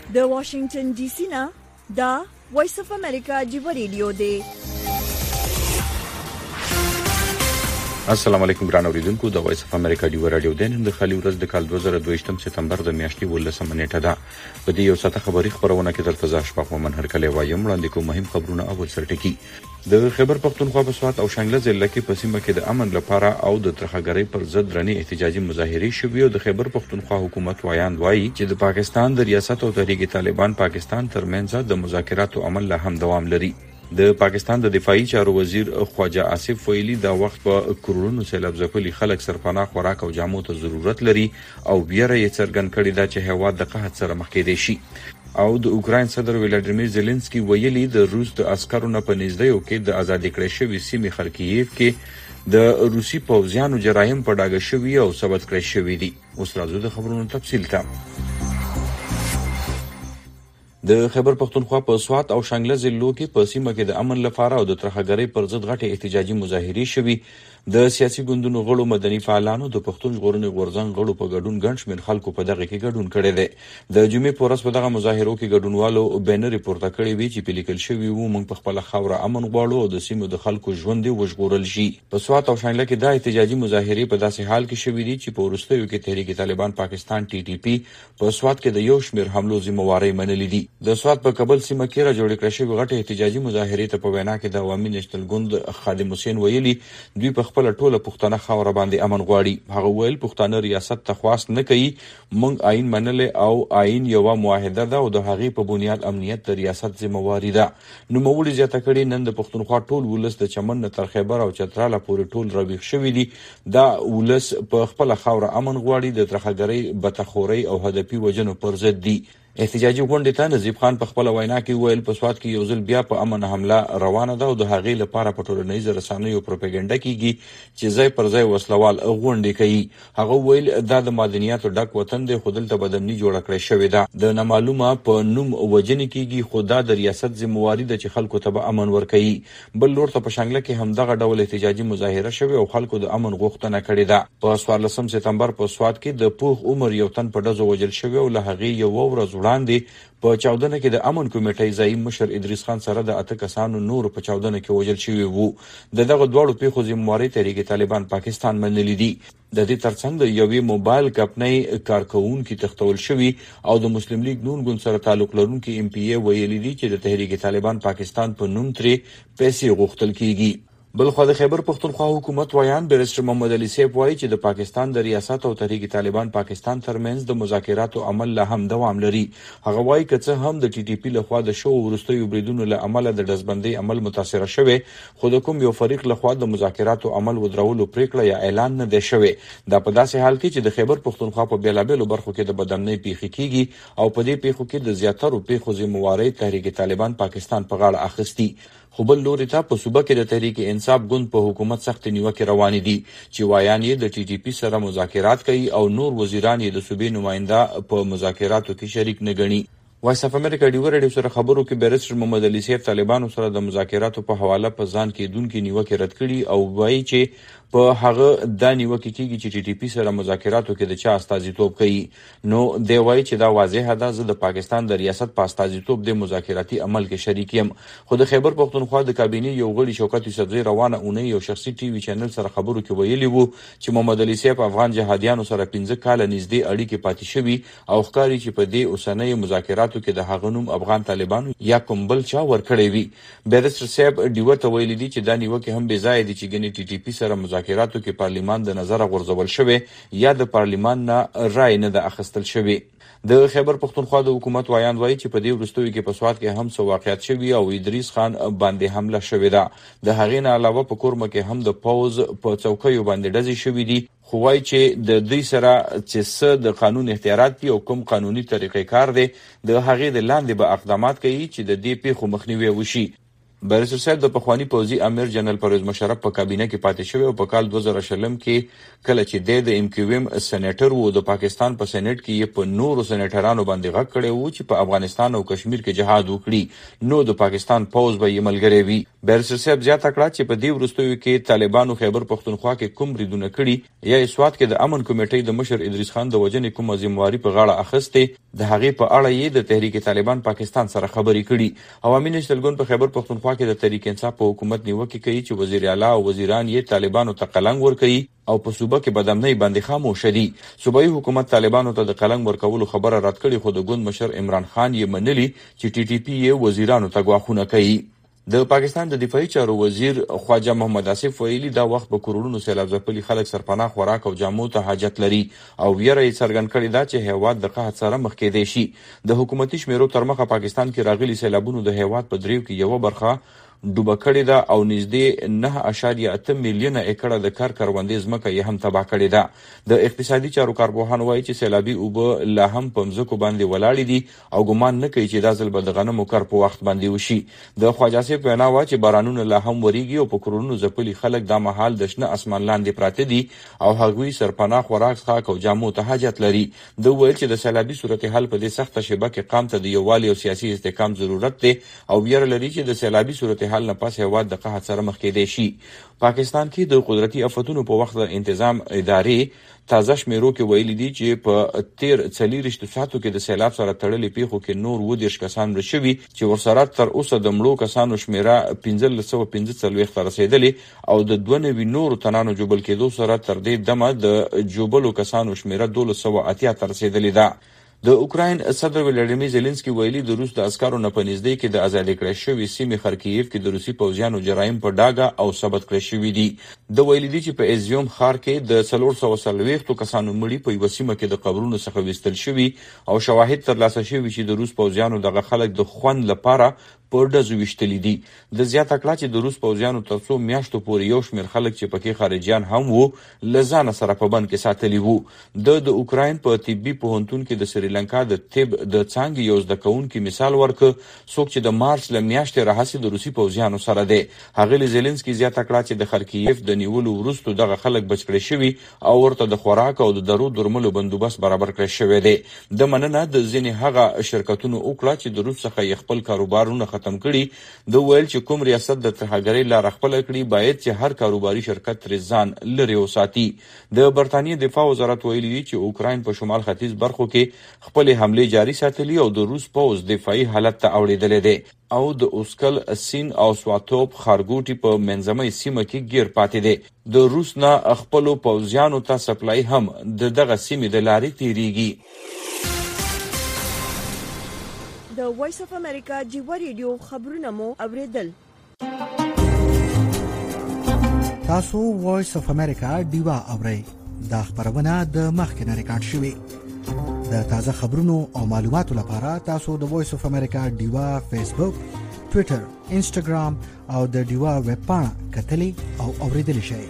د واشنگټن ډي سي نه دا وایس اف امریکا جوبا ریډیو دی. السلام علیکم ګران اوریدونکو، د وایس اف امریکا ډیو رادیو د نن د خالي ورځ د کال دوه زره دوه سپتمبر د میاشتې ولسمه نیټه ده. په دې یو ساعته خبري خبرونه کې درته ځا شپه په منهر کله وایم وړاندې کوم مهم خبرونه اول سرټکی. د خیبر پختونخوا په سوات او شانګله ضلع کې په سیمه کې د امن لپاره او د ترخګرۍ پر ضد رني احتجاجي مظاهرې شوې او د خیبر پختونخوا حکومت وایاند وایي چې د پاکستان د ریاست او تحریک طالبان پاکستان ترمنځ د مذاکراتو عمل لا هم دوام لري. د پاکستان د دفاعي چارو وزیر خواجه آصف ویلي دا وخت په کروڑونو سیلاب ځپلي خلک سرپناه خوراک او جامو ته ضرورت لري او بیره یې څرګند کړی دا چې هیواد د قحط سره مخ کېدی شي. او د اوکراین صدر ولادیمیر زيلنسکي ویلي د روس د عسکرو نه په نږدې کې د ازادي کړې شوې سیمې خارکیف کې د روسي پوځیانو جرایم په ډاګه شوی او ثبت کړی شوی دي. اوس راځو د خبرونو تفصیل ته. د خیبر پختونخوا په سوات او شانګله ضلعو کې په سیمه کې د امن لپاره او د ترخګرۍ پر ضد غټې احتجاجي مظاهرې شوي. د سیاسي ګوندونو غړو، مدني فعالانو، د پښتون ژغورنې غورځنګ غړو په ګډون ګڼ شمېر خلکو په دغه کې ګډون کړی دی. د جمعې په ورځ په دغه مظاهرو کې ګډونوالو بینرې پورته کړې وې چې پې لیکل شوي وو موږ په خپله خاوره امن غواړو او د سیمو د خلکو ژوند دې وژغورل شي. په سوات او شانګله کې دا احتجاجي مظاهرې په داسې حال کې شوي دي چې په وروستیو کې تحریک طالبان پاکستان ټي ټي پي په سوات کې د یو شمېر حملو ذمہوارۍ منلې دي. د سوات په کابل سیمه کې را جوړې کړې شوې غټې احتجاجي مظاهرې ته په وینا کې د عوامي نېشنل ګوند خادم حسین ویلي دوی په خپله ټوله پښتانه خاوره باندې امن غواړي. هغه ویل پښتانه ریاست ته خواست نه کوي، موږ آئین منلې او آئین یوه معاهده ده او د هغې په بنیاد امنیت د ریاست ذمہواري ده. نوموړي زیاته کړې نن د پښتونخوا ټول ولس د چمن نه تر خیبر او چتراله پورې ټول راویښ شوي دي. دا ولس په خپله خاوره امن غواړي، د ترخګرۍ، بتخورۍ او هدفي وژنو پر ضد دي. احتجاجي غونډې ته نظیب خان په خپله وینا کې ویل په سوات کې یو ځل بیا په امن حمله روانه ده او د هغې لپاره په ټولنیزو رسنیو پروپاګنډه کیږي چې ځای پر ځای وسلوال غونډې کوي. هغه ویل دا د معدنیاتو ډک وطن دی خو دلته بدامني جوړه کړې شوې ده. د نامعلومه په نوم وژنې کیږي خو دا د ریاست ذمہواري ده چې خلکو ته به امن ورکوي. بل لور ته په شانګله کې همدغه ډول احتجاجي مظاهره شوې او خلکو د امن غوښتنه کړې ده. په څوارلسم سپتمبر په سوات کې د پوخ عمر یو تن په ډزو وژل شوی او له هغې یوه ورځ وړاندې په چاودنه کې د امن کمیټې ځایي مشر ادریس خان سره د اته کسانو نور په چاودنه کې وژل شوي وو. د دغه دواړو پیښو ذمہواري تحریک طالبان پاکستان منلي دي. د دې ترڅنګ د یوې موبایل کمپنۍ کارکوونکي تښتول شوي او د مسلم لیگ نون ګوند سره تعلق لرونکي ایم پی ای ویلي دي چې د تحریک طالبان پاکستان په نوم ترې پیسې غوښتل کیږي. بلخوا د خیبر پختونخوا حکومت وایان بیرسټر محمد علي صاحب وایي چې د پاکستان د ریاست او تحریک طالبان پاکستان ترمنځ د مذاکراتو عمل لا هم دوام لري. هغه وایي که څه هم د ټي ټي پي لخوا د شوو وروستیو بریدونو له امله د ډزبندۍ عمل متاثره شوی خو د کوم یو فریق لخوا د مذاکراتو عمل ودرولو پریکړه یا اعلان نه دی شوی. دا په داسې حال کې چې د خیبر پختونخوا په بیلابیلو برخو کې د بدامنۍ پیښې کیږي او په دې پیښو کې د زیاترو پیښو ذمہوارۍ تحریک طالبان پاکستان په غاړه اخیستي. خو بل لوري ته په صوبه کې د تحریک انصاف ګوند په حکومت سخت نیوکې روانې دي چې وایان یې د ټي ټي پي سره مذاکرات کوي او نور وزیران یې د صوبې نماینده په مذاکراتو کې شریک نه ګڼي. وایس اف امریکا ډیو رادیو سره خبرو کې بیرسټر محمد علي صاحب طالبانو سره د مذاکراتو په حواله په ځان کېدونکې نیوکې رد کړي او وایي چې په هغه دا نیوکې کیږي چې ټي ټي پي سره مذاکراتو کې د چا استازیتوب کوي. نو دی وایي چې دا واضحه ده زه د پاکستان د ریاست په استازیتوب د مذاکراتي عمل کې شریک یم. خو د خیبر پختونخوا د کابینې یو غړي شوکت یوسفزۍ روانه اونۍ یو شخصي ټي وي چینل سره خبرو کې ویلي وو چې محمد علي صاحب افغان جهادیانو سره پنځه کاله نږدې اړیکې پاتې شوي او ښکاري چې په دې اوسنیو مذاکراتو کې د هغه نوم افغان طالبانو یا کوم بل چا ورکړی وي. بیرسټر صاحب ډیو ته ویلي دي چې دا نیوکې هم بې ځایه دي چې ګنې ټي ټي پي سره مذاکراتو کې پارلیمان د نظر غورځول شوی یا د پارلیمان نه رای نه ده اخیستل شوی. د خیبر پختونخوا د حکومت وایان وایي چې په دې وروستیو کې په سوات کې هم څه واقعیت شوي او ادریس خان باندې حمله شوې ده. د هغې نه علاوه په کورمه کې هم د پوز په چوکیو باندې ډزې شوي دي. خو وایي چې د دوی سره چې څه د قانون اختیارات دي او کوم قانوني طریقې کار دی د هغې د لاندې به اقدامات کوي چې د دې پیښو مخنیوی وشي. بیرسټر صاحب د پخوانی پوځي امیر جنرال پرویز مشرف په کابینه کې پاتې شوی او په کال دوه زره شلم کې کله چې د ایم کیو ایم سېنیټر وو د پاکستان په سېنیټ کې یې په نورو سېنیټرانو باندې غږ کړی وو چې په افغانستان او کشمیر کې جهاد وکړي نو د پاکستان پوځ به یې ملګری وي. بیرسر صاحب زیاته کړه چې په دې وروستیو کې طالبانو خیبر پښتونخوا کې کوم بریدونه کړي یا سوات کې د امن کمیټې د مشر ادریس خان د وژنې کومه ذمہواري په غاړه اخیستې د هغې په اړه یې د تحریک طالبان پاکستان سره خبرې کړي. عوامي نشتلګون په خیبر پښتونخوا کې د تحریک انصاف په حکومت نیوکه کوي چې وزیر اعلی او وزیران یې طالبانو ته قلنګ ورکوي او په صوبه کې بدامنۍ باندې خاموشه دي. صوبایي حکومت طالبانو ته د قلنګ ورکولو خبره رد کړې خو د ګوند مشر عمران خان یې منلي چې ټي ټي پی یې وزیرانو ته ګواښونه کوي. د پاکستان د دفاعي چارو وزیر خواجه محمد آصف ویلي دا وخت به کروڑونو سیلاب ځپلي خلک سرپناه خوراک او جامو ته حاجت لري او ویره یې څرګند کړې ده چې هیواد د قحط سره مخ کېدی شي. د حکومتي شمیرو تر مخه پاکستان کې راغلي سیلابونو د هیواد په دریو کې یوه برخه ډوبه کړې ده او نږدې نه اعشاریه اته میلیونه ایکړه د کار کروندې ځمکه یې هم تباه کړې ده. د اقتصادي چارو کارپوهان وایي چې سیلابي اوبه لا هم په مځکو باندې ولاړې دي او ګمان نه کوي چې دا ځل به د غنمو کار په وخت باندې وشي. د خواجه صاحب وینا وه چې بارانونه لا هم وریږي او په کروڑونو ځپلي خلک دا مهال د شنه اسمان لاندې پراته دي او هغوی سرپناه خوراک څښاک او جامو ته حاجت لري. ده وویل چې د سیلابي صورتحال په دې سخته شیبه کې قام ته د یووالي او سیاسي استحکام ضرورت دی او ویره لري چې د سیلابي صورتحال حال نه پس هیواد د قحط سره مخ کېدی شي. پاکستان کې د قدرتي آفتونو په وخت د انتظام ادارې تازه شمیرو کې ویلي دي چې په تیر څلېرویشتو ساعتو کې د سیلاب سره تړلې پیښو کې نور اووه دېرش کسان مړه شوي چې ورسره تر اوسه د مړو کسانو شمیره پنځلس سوه پنځه څلوېښت ته رسېدلې او د دوه نوي نورو تنانو جوبل کېدو سره تر دې دمه د جوبلو کسانو شمیره دولس سوه اتیا ته رسېدلې ده. د اوکراین صدر ولادیمیر زيلنسکي ویلي د روس د عسکرو نه په نږدې کې د ازادي کړې شوې سیمې خرکیف کې د روسي پوځیانو جرایم په ډاګه او ثبت کړی شوي دي. د ویلي دي چې په ازیوم ښار کې د څلور سوه څلوېښتو کسانو مړي په یوه سیمه کې د قبرونو څخه ویستل شوي او شواهد ترلاسه شوي چې د روس پوځیانو دغه خلک د خوند لپاره په ډزو ویشتلي دي. د زیاته کړه چې د روس پوځیانو تر څو میاشتو پورې یو شمېر خلک چې پکې خارجیان هم وو له ځانه سره په بند کې ساتلي وو. د د اوکراین په طبي پوهنتون کې د سریلانکا د طب د څانګې یو زده کوونکي مثال ورکړ څوک چې د مارچ له میاشتې راهیسې د روسي پوځیانو سره دی. ښاغلي زيلنسکي زیاته کړه چې د خرکیف د نیولو وروستو دغه خلک بچ کړی شوي او ورته د خوراک او د درو درملو بندوبست برابر کړی شوی دی. د مننه د ځینې هغه شرکتونو وکړه چې د روس څخه یې خپل کاروبارونه ختم کړي. د ویل چې کوم ریاست د ترهګرۍ لاره خپله کړي باید چې هر کاروباري شرکت ترې ځان لرې وساتي. د برطانیې دفاع وزارت ویلي دي چې اوکراین په شمال ختیځ برخو کې خپلې حملې جاري ساتلي او د روس پوځ دفاعي حالت ته اوړېدلی دی او د اوسکل سین او سواتوپ ښارګوټي په منځمۍ سیمه کې ګیر پاتې دی. د روس نه خپلو پوځیانو ته سپلای هم د دغه سیمې د لارې تیریږي. د وایس اف امریکا جیوا ریډیو خبرونه مو اوریدل. تاسو وایس اف امریکا ډیوا اورئ. دا خبرونه د مخکنه ریکارډ شوې. د تازه خبرونو او معلوماتو لپاره تاسو د وایس اف امریکا ډیوا فیسبوک، ټوئیټر، انسټاګرام او د ډیوا ویب پاڼه کتلی او اوریدلی شئ.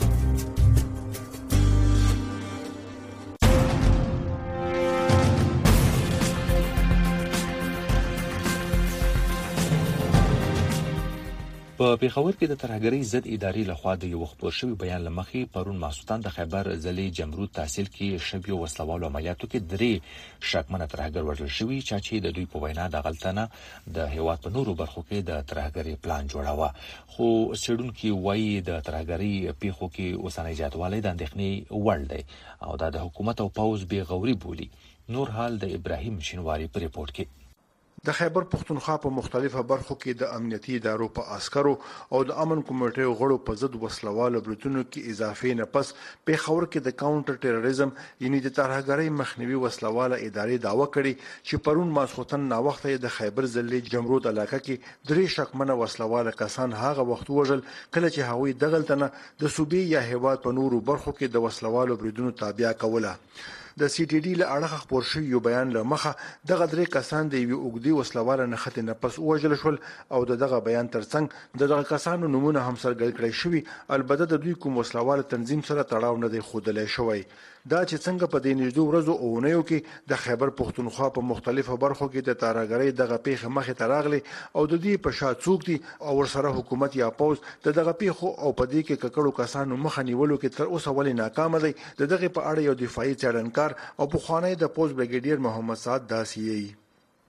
په پیښور کې د ترهګرۍ ضد ادارې لخوا د یو خبر شوی بیان لمخې پرون ماسوتان د خیبر ضلع جمرود تحصیل کې شبي وسلوالو عملیاتو کې درې شکمنه ترهګر وژل شوي چې د دوی په وینا د غلطنه د هیواد په نورو برخو کې د ترهګرۍ پلان جوړاوه. خو څېړونکي وایي د ترهګرۍ پیښو کې اوسنی زیاتوالی د اندېښنې وړ دی او دا د حکومت او پوځ بې غوري بولي. نور حال د ابراهیم شینواری په ریپورت کې. د خیبر پښتونخوا په مختلفو برخو کې د امنیتي ادارو په عسکرو او د امن کمیټې غړو په ضد وسلوالو بریتونو کې اضافي نه پس پیښور کې د کاونټر ټیرریزم یعنی د ترهګرۍ مخنیوي وسلواله ادارې دعوه کړې چې پرون ماسخوتن نا وخت د خیبر ضلع جمرود علاقه کې درې شکمنه وسلواله کسان هغه وخت وژل کله چې هغوی دغلتنه د صوبې یا هیواد په نورو برخو کې د وسلوالو بریدونو تابع کوله. د سی ټي ډي له اړخه خپور شوی یو بیان له مخه دغه درې کسان د یوې اوږدې وسلواله نښتې نه پس ووژل شول او د دغه بیان ترڅنګ د دغه کسانو نومونه هم څرګند کړای شوي. البته د دوی کوم وسلواله تنظیم سره تړاو نه دی ښودلی شوی. دا چې څنګه په دې نږدې ورځو او اونیو کې د خیبر پښتونخوا په مختلفو برخو کې د ترهګرۍ دغه پیښه مخې ته راغلي او د دې په شا څوک دي او ورسره حکومت یا پوځ د دغه پیښو او په دې کې ککړو کسانو مخه نیولو کې تر اوسه ولې ناکام دی. د دغه په اړه یو دفاعي څېړنکار او پخوانی د پوځ بریګیډیر محمد سعد داسي یې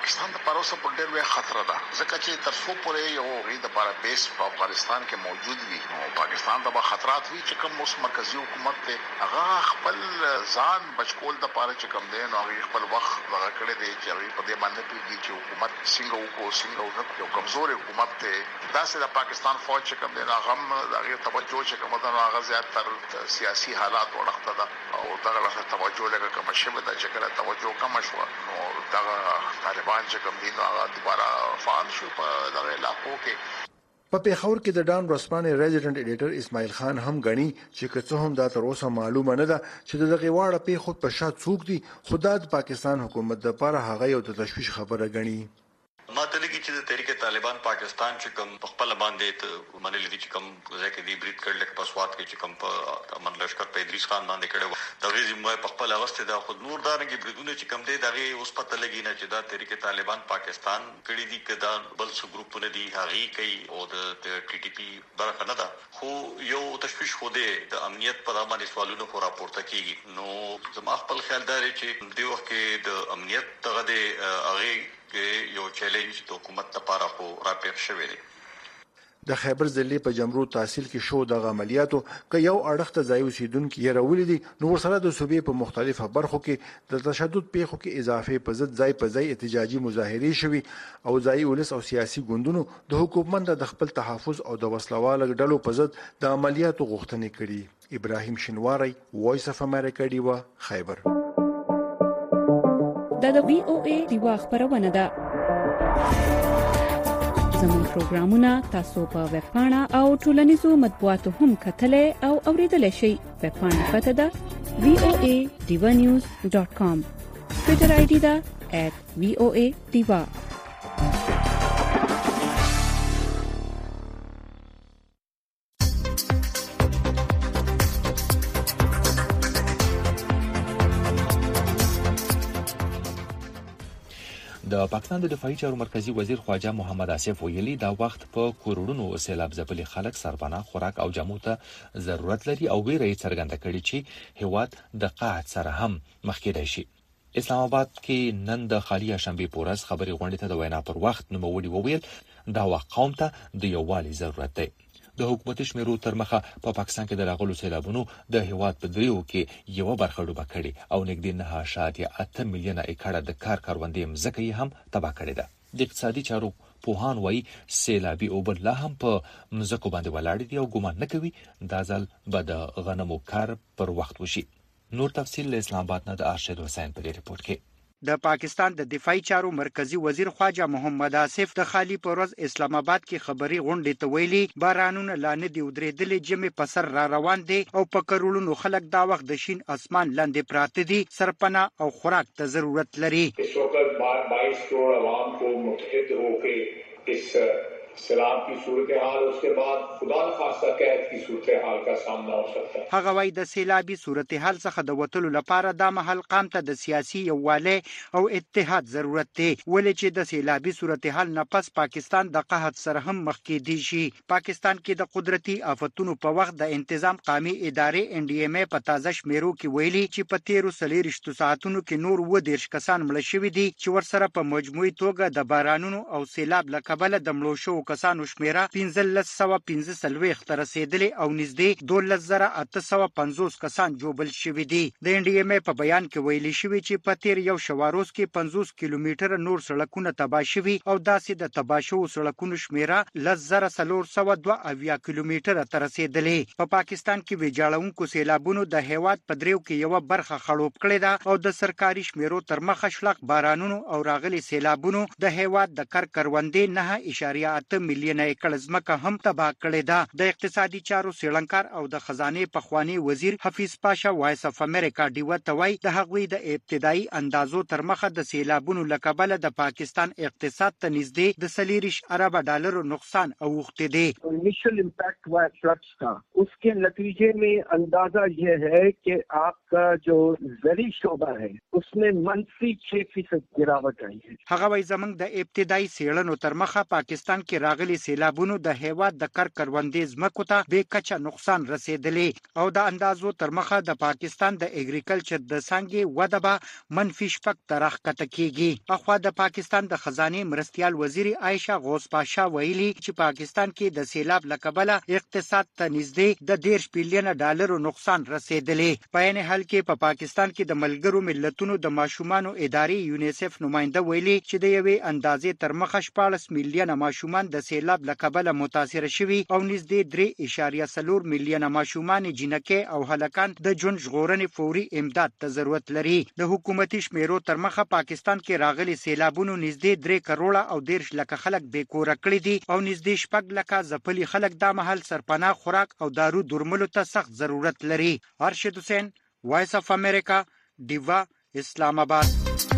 پاکستان د پروسه په ډېر وی خطر ده ځکه چې تر څو پورې یو غي د لپاره بیس په افغانستان کې موجود وي نو پاکستان د خطرات وی چې کوم اوس مرکزی حکومت ته هغه خپل ځان بچکول د لپاره چې کوم دی نو هغه خپل وخت هغه کړی دی چې هغه په دې باندې پیږي چې حکومت څنګه وکړو څنګه یو کمزوري حکومت ته داسې د پاکستان فوج چې کوم دی هغه هغه توجه چې کوم دا هغه زیات تر سیاسي حالات ورخته ده او دغه لږه توجه لګه کوم شی به د چکر توجه کم شو نو دغه طالبان چې کوم دي نو هغه دوباره فعال شو په دغه علاقو کې په پیښور کې د ډان ورسپانې ریزیډنټ ایډیټر اسماعیل خان هم غني چې که څه هم دا تر اوسه معلومه نه ده چې دغه واړه پیښو په شا څوک دي خو د پاکستان حکومت لپاره هغه یو د تشویش خبره غني ما ته لګي چې د تحریک طالبان پاکستان چې کوم په خپل باندې منل دي چې کوم ځکه دی بریټ کړل په سواد کې چې کوم په امن لشکر په ادریس خان باندې کړو د غیزي مو په خپل اغسطه د خود نور دارنګي بریټونه چې کوم دی دغه اوس پته لګي نه چې د تحریک طالبان پاکستان کړي دي کدا بل څو ګروپونه دي هغه کوي او د ټي ټي پی برخه نه ده خو یو تشویش خو دی د امنیت په اړه باندې سوالونه خو راپورته کیږي نو زما خپل خیال دی چې د وخت کې د امنیت دغه دی هغه یو چیلنج د حکومت لپاره خو راپېښ شوی دی د خیبر ضلع په جمرود تحصیل کې شو د عملیاتو ک یو اړخ ته ځای اوسیدونکو یې راولې دي نو ورسره د صوبې په مختلفو برخو کې د تشدد پیښو کې اضافه په ضد ځای په ځای احتجاجي مظاهرې شوي او ځای ولس او سیاسي ګوندونو د حکومت د خپل تحفظ او د وسلوال ډلو په ضد د عملیاتو غوښتنې کړې ابراهیم شنواری وایس اف امریکا دیوا خیبر دا د وی او ای دیوا خبرونه ده زموږ پروګرامونه تاسو په ویب پاڼه او ټولنیزو مطبوعاتو هم کتلې او اوریدلای شئ ویب پاڼه پته ده وی او ای دیوا نیوز ډاٹ کام ټویټر آی ډي ده ایٹ وی او ای دیوا د پاکستان د دفاعي چارو مرکزی وزیر خواجه محمد آصف ویلي دا وخت په کورونو سیلاب ځپلي خلک سرپناه خوراک او جامو ته ضرورت لري او ویره یې څرګنده کړې چې هیواد د قحط سره هم مخ کېدای شي اسلام آباد کې نن د خالی شنبه پورز خبري غونډه ته د وینا پر وخت نوموړي وویل دا وخت قوم ته د یووالي ضرورت دی د حکومتي شمیرو تر مخه په پاکستان کې د راغلو سیلابونو د هیواد په دریو کې یو برخه ډوبه کړې او نږدې نه اعشاریه اته میلیونه ایکړه د کار کاروندې مځکه یې هم تباه کړې ده د اقتصادي چارو پوهان وایي سیلابي اوبه لا هم په مځکو باندې ولاړ دي او ګومان نه کوي دا ځل به د غنمو کار پر وخت وشي نور تفصیل له اسلام آباد نه د ارشد حسین په ریپورت کې د پاکستان د دفاعي چارو مرکزی وزیر خواجه محمد آصف د خالی پروز اسلام آباد کې خبري غونډې ته ویلي بارانونه لانه دی ودرېدلې جمع په سر را روان دي او په کرولونو خلک دا وخت د شین اسمان لاندې پراته دي سرپناه او خوراک ته ضرورت لري اس وقت بائیس کروڑ عوام کو متحد ہو کے اس سیلاب کی صورتحال اس کے بعد خدا نخواستہ قحط کی صورتحال کا سامنا ہو سکتا ہے هغه وای د سیلابي صورتحال څخه د وټلو لپاره د محل قام ته د سیاسي یووالي او اتحاد ضرورت دی ولې چې د سیلابي صورتحال نه پس پاکستان د قحط سره هم مخ کې دی شي پاکستان کې د قدرتي آفتونو په وخت د انتظام قومي ادارې ان ډي ام ای په تازه شمیرو کې ویلي چې په تیرو سلیریشتو ساعتونو کې نور و دیرش کسان مړ شوي دي چې ورسره په مجموعي توګه د بارانونو او سیلاب لکبله د مړو شو کسانو شمیره پنځه سوه پنځه څلوېښت ته رسیدلې او نږدې دولس زره اته سوه پنځوس کسان جوبل شوي دي د ان ډي ام ای په بیان کې ویلي شوي چې په تیر یو شواروز کې پنځوس کیلومتره نور سړکونه تباه شوي او داسې د تباه شوو سړکونو شمیره لس زره څلور سوه دوه اویا کیلومتره ته رسیدلې په پاکستان کې ویجاړونکو سیلابونو د هیواد په دریو کې یو برخه خړوب کړې ده او د سرکاري شمیرو تر مخه شلق بارانونو او راغلي سیلابونو د هیواد د کار کروندې نه اشاریه اته میلیونه ایکړ ځمکه هم تباه کړې ده د اقتصادي چارو سیلنکار او د خزانه پخوانی وزیر حفیظ پاشا وایس اف امریکا دیوا توي د هغوی د ابتدایي اندازو تر مخه د سیلابونو لکبله د پاکستان اقتصاد ته نږدې د سلیریش ارب ډالر نقصان اوخته دي انیشل امپیکٹ ہوا فلڈز کا اس کے نتیجے میں اندازہ یہ ہے کہ آپ کا جو زرعی شعبہ ہے اس میں منفی چھ فیصد گراوٹ آئی ہے هغه وای زمنګ د ابتدایي سیړنو تر مخه پاکستان کې کې راغلي سیلابونو د هیواد د کر کروندې ځمکو ته بې کچه نقصان رسېدلی او د اندازو تر مخه د پاکستان د اګریکلچر د څانګې وده به منفي شپږ ته راښکته کېږي. اخوا د پاکستان د خزانې مرستیال وزیر عایشه غوث پاشا ویلي چې پاکستان کې د سیلاب له کبله اقتصاد ته نږدې د دېرش بیلیونه ډالرو نقصان رسېدلی. په عین حال کې په پا پاکستان کې د ملګرو ملتونو د ماشومانو ادارې یونیسف نماینده ویلي چې د یوې اندازې تر مخه شپاړس میلیونه ماشومان د سیلاب له کبله متاثره شوي او نږدې درې اعشاریه څلور میلیونه ماشومان جنکۍ او هلکان د ژوند ژغورنې فوري امداد ته ضرورت لري. د حکومتي شمیرو تر مخه پاکستان کې راغلي سیلابونو نږدې درې کروړه او دېرش لکه خلک بې کوره کړي دي او نږدې شپږ لکه ځپلي خلک دا مهال سرپناه خوراک او دارو درملو ته سخت ضرورت لري. ارشد حسین، وایس اف امریکا، ډیوا، اسلام آباد.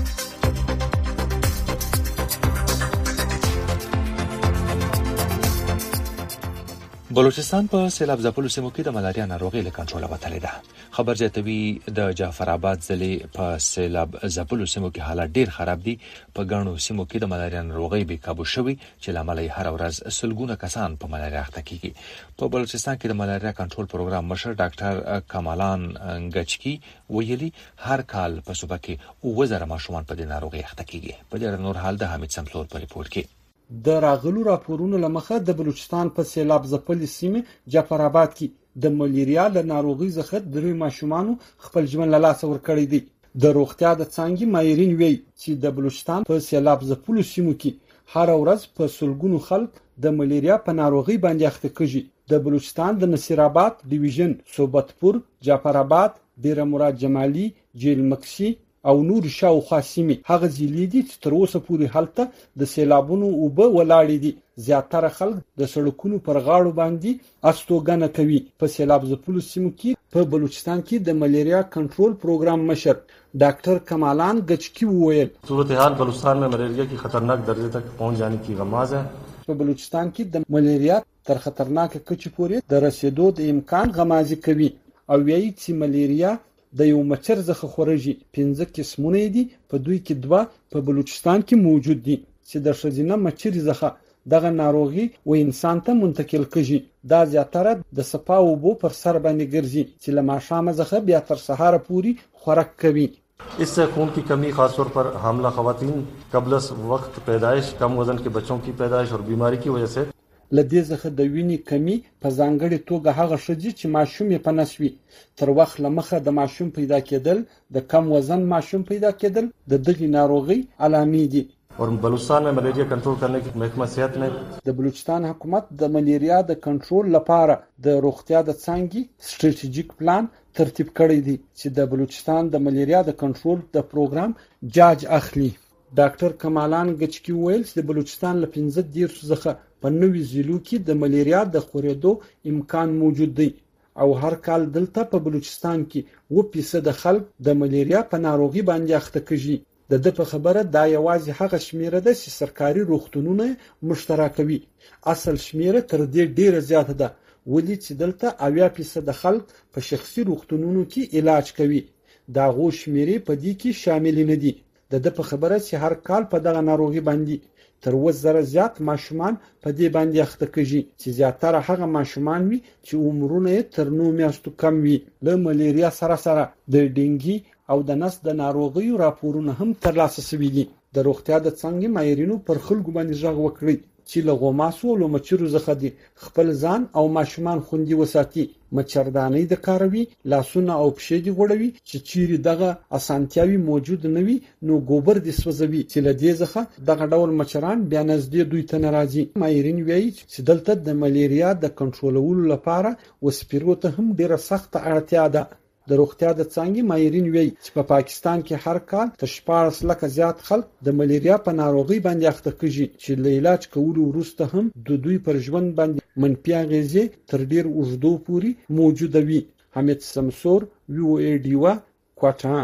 بلوچستان په سیلاب ځپلو سیمو کې د ملاریا ناروغي له کنټروله وتلې ده. خبر زیاتوي د جعفر آباد ضلع په سیلاب ځپلو سیمو کې حالات ډیر خراب دي. په ګڼو سیمو کې د ملاریا ناروغي بې قابو شوي چې له امله یې هره ورځ سلګونه کسان په ملاریا اخته کیږي. په بلوچستان کې د ملاریا کنټرول پروګرام مشر ډاکټر کمالان ګچکی ویلي هر کال په صوبه کې اووه زره ماشومان په دې ناروغي اخته کیږي. په دې نور حال د حمید سمسور په ریپورت کې د راغلو راپورونو لمخه د بلوچستان په سیلاب ځپلې سیمه جعفر آباد کې د ملیریا له ناروغي څخه درې ماشومان خپل ژوند له لاسه ورکړی دي. د روغتیا د څانګې ماهرین وایي چې د بلوچستان په سیلاب ځپلو سیمو کې هر ورځ په سلګونو خلک د ملیریا په ناروغي باندې اخته کیږي. د بلوچستان د نصیر آباد ډیویژن صوبتپور، جعفر آباد، ډیره مراد جمالي، جیل مکسی او نور شاوخوا سیمې هغه ځایونه دي چې تر اوسه پورې هلته د سیلابونو اوبه ولاړې دي. زیاتره خلک د سړکونو پر غاړو باندې استوګنه کوي. په سیلاب ځپلو سیمو کې په بلوچستان کې د ملیریا کنټرول پروګرام مشر ډاکٹر کمالان گچکی وویل صورتحال بلوچستان में मलेरिया की खतरनाक दर्जे तक पहुंच जाने की गमाज है. په بلوچستان کې د ملیریا تر خطرناک کچې پورې د رسیدو د امکان غمازي کوي او وایي چې ملیریا د یو مچر څخه خورجي پنځه قسمونه دي. په دوی کې دوه په بلوچستان کې موجود دي چې د ښځینه مچر څخه دغه ناروغي و انسان ته منتقل کیږي. دا زیاتره د صفا اوبو پر سر باندې ګرځي چې له ماښامه څخه بیا تر سهار پورې خوراک کوي. इससे खून की कमी खासतौर पर हामला खवातीन قبل वक्त पैदाइश, कम वजन के बच्चों की पैदाइश और बीमारी की वजह से لدې څخه د وینې کمی په ځانګړي توګه هغه ښځې چې ماشوم یې په نس وي تر وخت لمخه د ماشوم پیدا کېدل، د کم وزن ماشوم پیدا کېدل د دغې ناروغي علامې دي. और बलूचिस्तान में मलेरिया कंट्रोल करने की महकमा सेहत ने د بلوچستان حکومت د ملیریا د کنټرول لپاره د روغتیا د څانګې سټریټیجیک پلان ترتیب کړی دی چې د بلوچستان د ملیریا د کنټرول د پروګرام جاج اخلي. ډاکټر کمالان گچکی ویل چې د بلوچستان له پنځه دېرش څخه په نوي ضلعو کې د ملیریا د خورېدو امکان موجود دی او هر کال دلته په بلوچستان کې اووه فیصده خلک د ملیریا په ناروغي باندې اخته کیږي. د ده په خبره دا یوازې هغه شمیره ده چې سرکاري روغتونونه مشترکوي. اصل شمیره تر دې ډیره زیاته ده ولې چې دلته اویا فیصده خلک په شخصي روغتونونو کې علاج کوي. دا غو شمیرې په دې کې شامل نه دي. د ده په خبره چې هر کال په دغه ناروغي باندې تر اووه زره زیات ماشومان په دې باندې اخته کیږي چې زیاتره هغه ماشومان وي چې عمرونه یې تر نو میاشتو کم وي. له ملیریا سره سره د ډینګي او د نس د ناروغیو راپورونه هم ترلاسه شوي دي. د روغتیا د څانګې ماهرینو پر خلکو باندې غږ وکړي چې له غوماسو او مچرو څخه دي خپل ځان او ماشومان خوندي وساتي. مچردانۍ د کاروي، لاسونه او پښې دي غوړوي چې چیرې دغه اسانتیاوي موجود نه وي نو ګوبر دي سوځوي چې له دې څخه دغه ډول مچران بیا نږدې دوی ته نه راځي. ماهرین وایي چې دلته د ملیریا د کنټرولولو لپاره وسپیرو ته هم ډیره سخته اړتیا ده. د روغتیا د څانګې ماهرین وایي چې په پاکستان کې هر کال تر شپاړس لکه زیات خلک د ملیریا په ناروغي باندې اخته کیږي چې له علاج کولو وروسته هم د دوی پر ژوند باندې منفي اغېزې تر ډیر اوږدو پورې موجوده وي. حمید سمسور، وی او ای ډیوا، کوټا.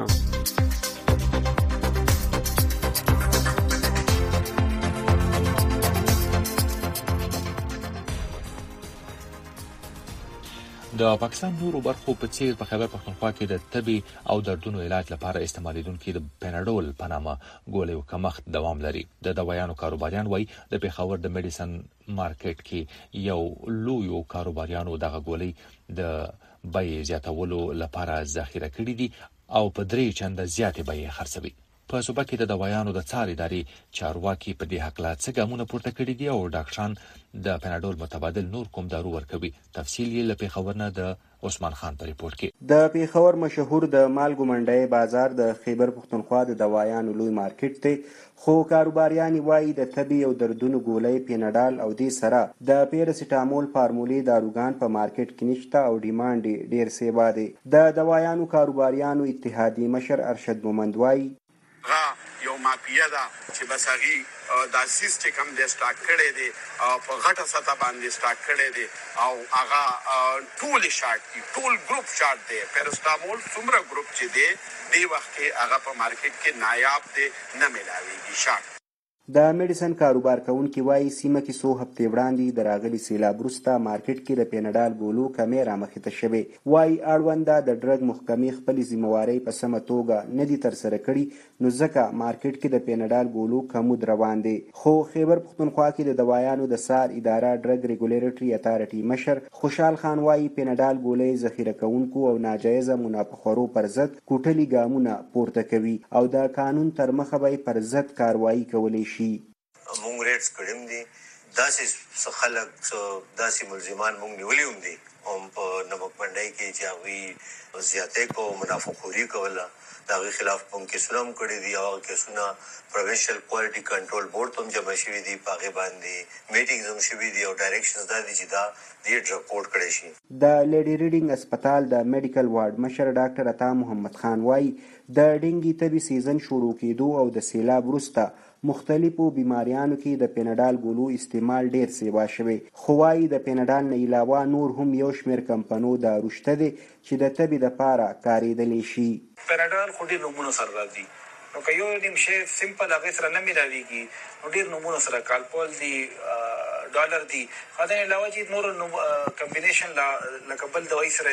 د پاکستان نورو برخو په څیر په خیبر پختونخوا کې د تبي او دردونو علاج لپاره استعمالیدونکو د پیناډول په نامه ګولۍ کمښت دوام لري. د دوايانو کاروباریان وایي د پیښور د میډیسن مارکیټ کې یو لوی کاروباریانو دغه ګولۍ د بیې زیاتولو لپاره ذخیره کړې دي او په درې چنده زیاتې بیې خرڅوي. په صوبه کې د دوايانو د څار ادارې چارواکي په دې حق لا څه ګامونه پورته کړي دي او ډاکټران د پیناډول متبادل نور کوم دارو ورکوي. تفصیل یې له پیښور نه د عثمان خان په ریپورت کې. د پیښور مشهور د مالګو منډي بازار د خیبر پختونخوا د دوايانو لوی مارکیټ ته خو کاروباریان وایي د تبي او دردونو ګولۍ پیناډال او دې سره د پیراسیټامول فارمولي داروګان په مارکیټ کې نشته او ډیماند ډیر سیوا دی. د دوايانو کاروباریانو اتحادیې مشر ارشد مومند وایي غا یو مافیا ده چې بس هغه د اساس چې کوم د سٹاک کړي دي په غټه سطح باندې سٹاک کړي دي او هغه ټول شارټ دي ټول ګروپ شارټ دي پیراسټامول څومره ګروپ چې دي دی وخت کې هغه په مارکیټ کې نایاب دي نه ملاويږي شارټ. د میډیسن کاروبار کوونکي وایي سیمه کې څو هفتې وړاندې د راغلي سیلاب وروسته مارکیټ کې د پیناډال ګولو کمې رامخې ته شوې. وایي اړونده د ډرګ محکمې خپلې ذمهوارۍ په سمه توګه نه دي ترسره کړي نو ځکه مارکیټ کې د پیناډال ګولو کمود روان دی. خو خیبر پختونخوا کې د دوايانو د سار اداره ډرګ ریګولیټري اتارټي مشر خوشحال خان وایي پیناډال ګولۍ ذخیره کوونکو او ناجایزه منافقخورو پر ضد کوټلي ګامونه پورته کوي او د قانون تر مخه به پر ضد کاروایی کولی شي. مونږ ریټس کړم دي داسې خلک داسې ملزمان مونږ نیولي هم دي هم په نمک منډۍ کې چې هغوی زیاتې کو منافقخوري کوله د هغوی خلاف مونږ کیسونه هم کړي دي او هغه کیسونه پروینشل کوالټي کنټرول بورډ ته هم جمع شوي دي په هغې باندې میټینګز هم شوي دي او ډایرکشنز دا دي چې دا ډېر رپورټ کړی شي. د لیډي ریډینګ اسپتال د میډیکل وارډ مشر ډاکټر عطا محمد خان وایي د ډینګي تبي سیزن شروع کېدو او د سیلاب وروسته مختلفو بیماریانو کې د پیناډال ګولو استعمال ډیر سیوا شوی. خو وايي د پیناډال نه علاوه نور هم یو شمېر کمپنو دارو شته دي چې د تبي دپاره کارېدلی شي. پیناډال خو ډېر نومونو سره راځي نو که یو نیم شی سمپل هغې سره نه میلاویږي نو ډېر نومونو سره کالپول دي ډالر دي خو د علاوه چې نور کمبینیشن لکه بل دوایي سره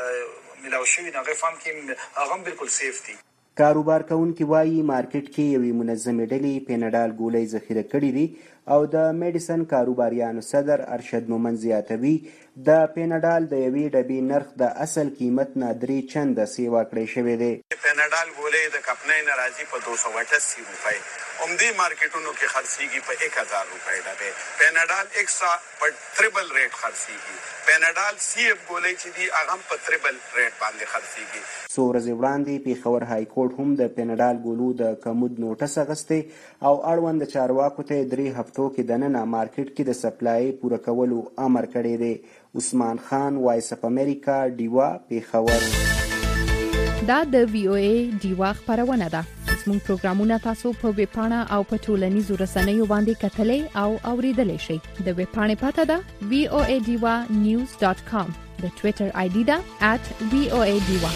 دې میلاو شوي نو هغې فام کې هغه هم بلکل سیف دي. کاروبار کوونکي وایي مارکیټ کې یوې منظمې ډلې پیناډال ګولۍ ذخیره کړي دي او د میډیسن کاروباریانو صدر ارشد مومند زیاتوي د پیناډال د یوې ډبې نرخ د اصل قیمت نه درې چنده سیوا کړی شوی دی. پیناډال ګولۍ د کمپنۍ نه راځي په دو سو اٹھاسی روپۍ عمدې مارکیټونو کې خرڅېږي په ایک هزار روپۍ ډبې. پیناډال ایکسا په ټریبل ریټ خرڅېږي. پیناډال سی اف ګولۍ چې دي هغه هم په ټریبل ریټ باندې خرڅېږي. څو ورځې وړاندې پیښور های کورټ هم د پیناډال ګولو د کمود نوټس اخیستی او اړوند چارواکو ته درې هفتو کې دننه مارکیټ کې د سپلای پوره کولو امر کړی دی. عثمان خان وایس اف امریکا ډیوا پیښور. دا د وی او ای ډیوا خبرونه ده. زموږ پروګرامونه تاسو په ویب پاڼه او په ټولنیزو رسنیو باندې کتلای او اوریدلای شئ. د ویب پاڼې پته ده وی او ای ډیوا نیوز ډاٹ کام. د ټوئیټر آی ډي ده ات وی او ای ډیوا.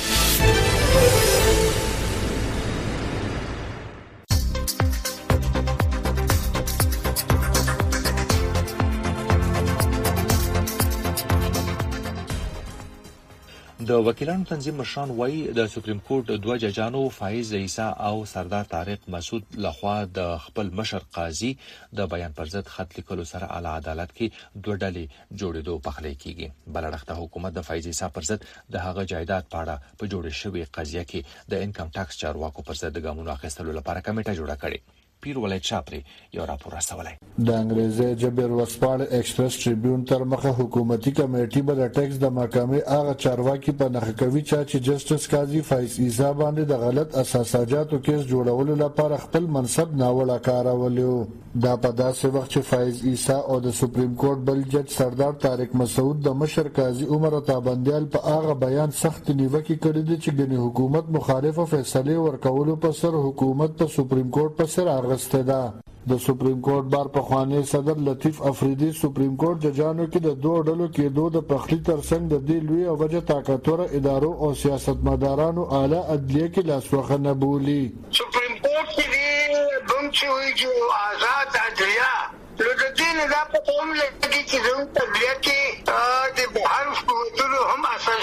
د وکیلانو تنظیم مشران وایي د سپریم کورټ دوه ججانو فایز عیسی او سردار طارق مسعود لخوا د خپل مشر قاضي د بیان پر ضد خط لیکلو سره اعلی عدالت کې دوه ډلې جوړېدو پخلی کیږي. بلړخته حکومت د فایز عیسی پر ضد د هغه جایداد په اړه په جوړې شوې قضیه کې د انکم ټاکس چارواکو پر ضد ګامونو اخیستلو لپاره کمیټه جوړه کړې. پیر ولید شاپری یو راپور راستولی. د انګریزي جبر وسپاړ ایکسپریس ټریبیون تر مخه حکومتي کمیټې به د ټیکس د محکمې هغه چارواکي په نخښه کوي چې جسټس قاضي فایز عیسی باندې د غلط اساساجاتو کیس جوړولو لپاره خپل منصب ناوړه کارولو. دا په داسې وخت چې فایز عیسی او د سپریم کورټ بل جج سردار طارق مسعود د مشر قاضي عمر تابندیال په هغه بیان سخت نیوکې کړې دي چې ګنې حکومت مخالفه فیصلې ورکولو په سر حکومت په سپریم کورټ په سر اغسته ده. د سپریم کورټ بار پخوانی صدر لطیف افریدي سپریم کورټ ججانو کې د دوه ډلو کېدو د پخلی ترڅنګ د دې لوی او وجه طاقتوره ادارو او سیاستمدارانو اعلی عدلیه کې لاسوهنه بولي. سپریم کورټ کې بم چې وي چې آزاد عدلیه نو د دې نه دا په کوم لګي چې زموږ عدلیه کې د بهر حکومتونو هم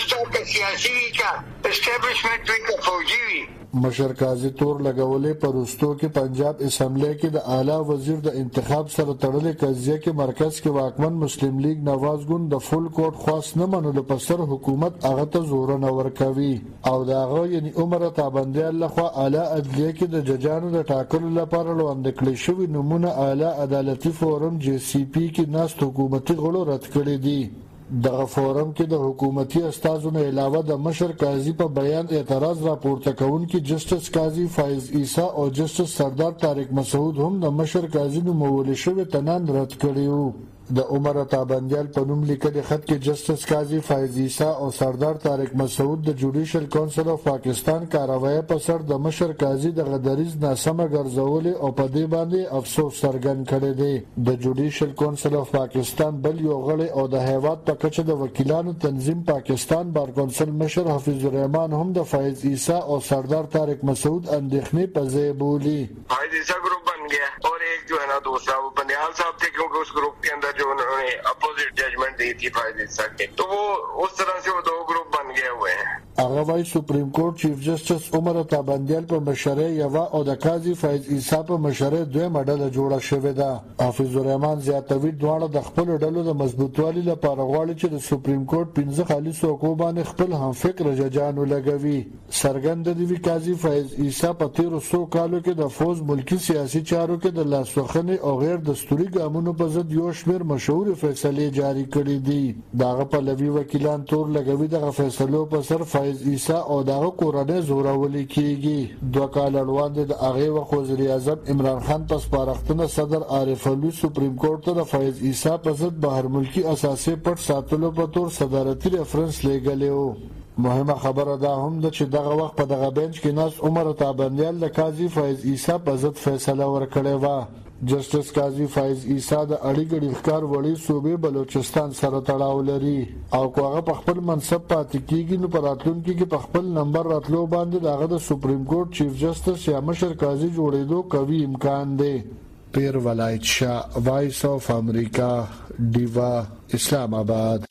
وروسته که سیاسي وي که اسټابلیشمنټ وي که فوجي وي. مشر قاضي تور لګولې په روستو کې پنجاب اسمبلی کې د اعلی وزیر د انتخاب سره تړلې قضیه کې مرکز کې واکمن مسلم لیگ نواز ګوند د فول کوټ خاص نه منلو په سر حکومت هغه ته زور نه ورکوي او داغه یعنی عمر تابندیال لخوا اعلی عدلیه کې د ججانو د ټاکلو لپاره وړاندې کړی شوی نمونه اعلی عدالتي فورم جی سی پی کې ناست حکومتي غړو رد کړی دي. دغه فورم کې د حکومتي استازونو علاوه د مشر قاضي په بیان اعتراض راپورته کوونکي جسټس قاضي فایز عیسی او جسټس سردار طارق مسعود هم د مشر قاضي نومول شوی تنان رد کړی وو. د عمر تابندیال په نوم لیکلي خط کې جسټس قاضي فایز عیسی او سردار طارق مسعود د جوډیشل کونسل اف پاکستان کاروایی په سر د مشر قاضي د غدریز ناسمه ګرځولې او په دې باندې افسوس څرګند کړی دی. د جوډیشل کونسل اف پاکستان بل یو غړی او د هیواد په کچه د وکیلانو تنظیم پاکستان بار کونسل مشر حفیظ الرحمن هم د فایز عیسی او سردار طارق مسعود اندېښنې په ځای بولی. فایز عیسی گروپ بن گیا اور ایک جو ہے نا دوسرا وہ بندیال صاحب تھے کیونکہ اس گروپ کے اندر جو انہوں نے اپوزٹ ججمنٹ دی تھی فائز عیسی کے تو وہ اس طرح سے وہ دو گروپ بن گئے ہوئے ہیں. هغه وايي سپریم کورټ چیف جسټس عمر تابندیال په مشرۍ یو او د قاضي فایز عیسی په مشرۍ دویمه ډله جوړه شوې ده. حافظ الرحمن زیاتوي دواړه د خپل ډلو د مضبوطوالي لپاره غواړي چې د سپریم کورټ پنځه خالي څوکو باندې خپل هم فکر ججانو لګوي. څرګنده دی قاضي فایز عیسی په تیرو څو کالو کې د فوز ملکی سیاسي چارو کې د لاسوخنې او غیر دستوري ګامونو په ضد یو شمېر مشهور فیصلې جاری کړي دي. دغه پلوي وکیلان تور لګوي دغه فیصلو په سر فایز عیسی او دغه کورنۍ زورولې کیږي. دوه کال وړاندې د هغه وخت وزیر اعظم عمران خان په سپارښتنه صدر عارف علوي سپریم کورټ ته د فایز عیسی په ضد بهر ملکی اساسي پټ ساتلو په تور صدارتي ریفرنس لګلی و. مهمه خبره دا هم ده چې دغه وخت په دغه بنچ کې ناس عمر تابندیال د قاضي فایز عیسی په ضد فیصله ورکړې وه. جسټس قاضي فایز عیسی د اړیګړي ښکار وړي صوبې بلوچستان سره تړاو لري او کو هغه په خپل منصب پاتې کیږي نو په راتلونکي کې په خپل نمبر راتلو باندې دغه د سپریم کورټ چیف جسټس یا مشر قاضي جوړېدو قوي امکان دی. پیر ولایت شاه وایس اف امریکا دیوا اسلام آباد.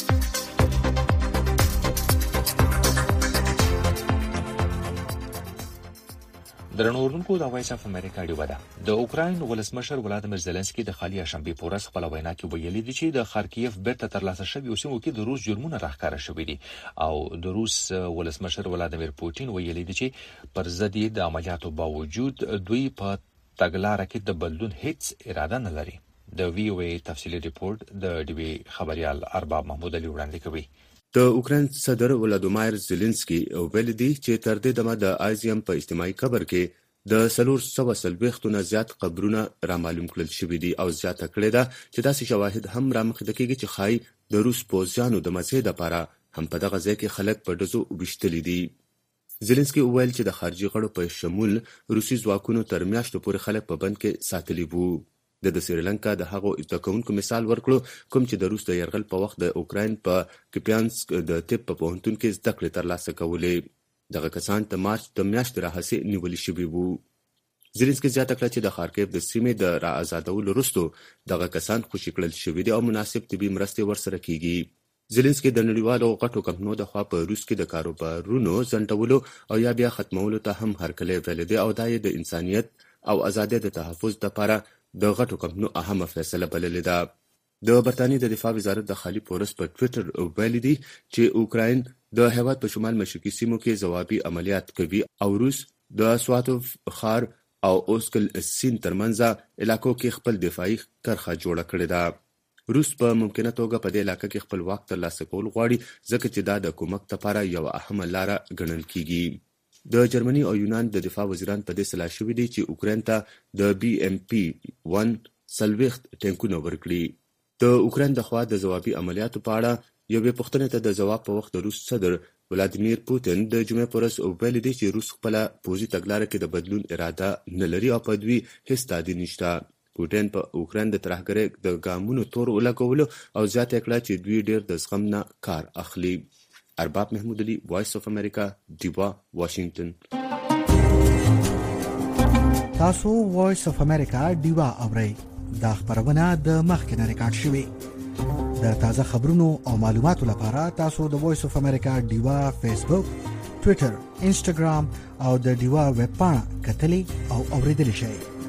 درنو اوردونکو د وایس اف امریکا ډیوه ده. د اوکراین ولسمشر ولادیمیر زيلنسکي د خالي شنبه پورس خپل وینا کې ویلي دي چې د خارکیف بیرته ترلاسه شوی سیمو کې د روس جرمونه راښکاره شوي دي او د روس ولسمشر ولادیمیر پوتین ویلي دي چې پر ضد د عملیاتو باوجود دوی په تګلارې کې د بدلون هیڅ اراده نه لري. د وی او ای تفصیلی ریپورت د ډیوی خبريال ارباب محمود علي وړاندې کوي. د اوکراین صدر ولادیمیر زيلنسکي ویل دي چې تر دې دمه د آیزیم په اجتماعي قبر کې د سلور سوه څلوېښتونه زیات قبرونه را معلوم کړل شوي دي او زیاته کړې ده چې داسې شواهد هم رامخته کېږي چې ښایي د روس پوځیانو د مزې دپاره هم په دغه ځای کې خلک په ډزو ویشتلي دي. زيلنسکي وویل چې د خارجي غړو په شمول روسي ځواکونو تر میاشتو پورې خلک په بند کې ساتلي وو. د سریلانکا د هغو زده کوونکو مثال ورکړو کوم چې د روس د یرغل په وخت د اوکراین په کپیانسک د طب په پوهنتون کې زده کړې ترلاسه کولې. دغه کسان د مارچ د میاشتې راهیسې نیولي شوي وو. زيلنسکي زیاته کړه چې د خارکیف د سیمې د را آزادولو وروسته دغه کسان خوشي کړل شوي دي او مناسب طبي مرستې ورسره کیږي. زيلنسکي د نړیوالو غټو کمپنیو د خوا په روس کې د کاروبارونو ځنډولو او یا بیا ختمولو ته هم هرکلی ویلی دی او دا یې د انسانیت او ازادۍ د تحفظ لپاره د غټو کمپنیو اهمه فیصله بللې ده. د برتانیې د دفاع وزارت د خالي پورس په ټویټر ویلي دي چې اوکراین د هیواد په شمال مشرقي سیمو کې ځوابي عملیات کوي او روس د سواتوف خار او اوسکل سین ترمنځ علاقو کې خپل دفاعي کرښه جوړه کړې ده. روس په ممکنه توګه په دې علاقه کې خپل واک ترلاسه کول غواړي ځکه چې دا د کومک لپاره یوه اهمه لاره ګڼل کیږي. د جرمني او یونان د دفاع وزیران په دې سلا شوي دي چې اوکراین ته د بی ام پی ون څلوېښت ټینکونه ورکړي. د اوکراین د خوا د ځوابي عملیاتو په اړه یوې پوښتنې ته د ځواب په وخت د روس صدر ولادیمیر پوتین د جمعې په ورځ ویلي دي چې روس خپله پوځي تګلاره کې د بدلون اراده نه لري او په دوی هیڅ تعدیل نشته. پوتین په اوکراین د ترهګرۍ د ګامونو تور ولګولو او زیاته کړه چې دوی ډیر د زغم نه کار اخلي. ارباب محمود علي وایس اف امریکا دیوا واشنگټن. تاسو وایس اف امریکا دیوا اورئ دا خبرونه د مخکنه ریکارډ شوې. د تازه خبرونو او معلوماتو لپاره تاسو د وایس اف امریکا ډیوا فیسبوک، ټوئیټر، انسټاګرام او د ډیوا ویب پاڼه کتلی او اوریدلی شئ.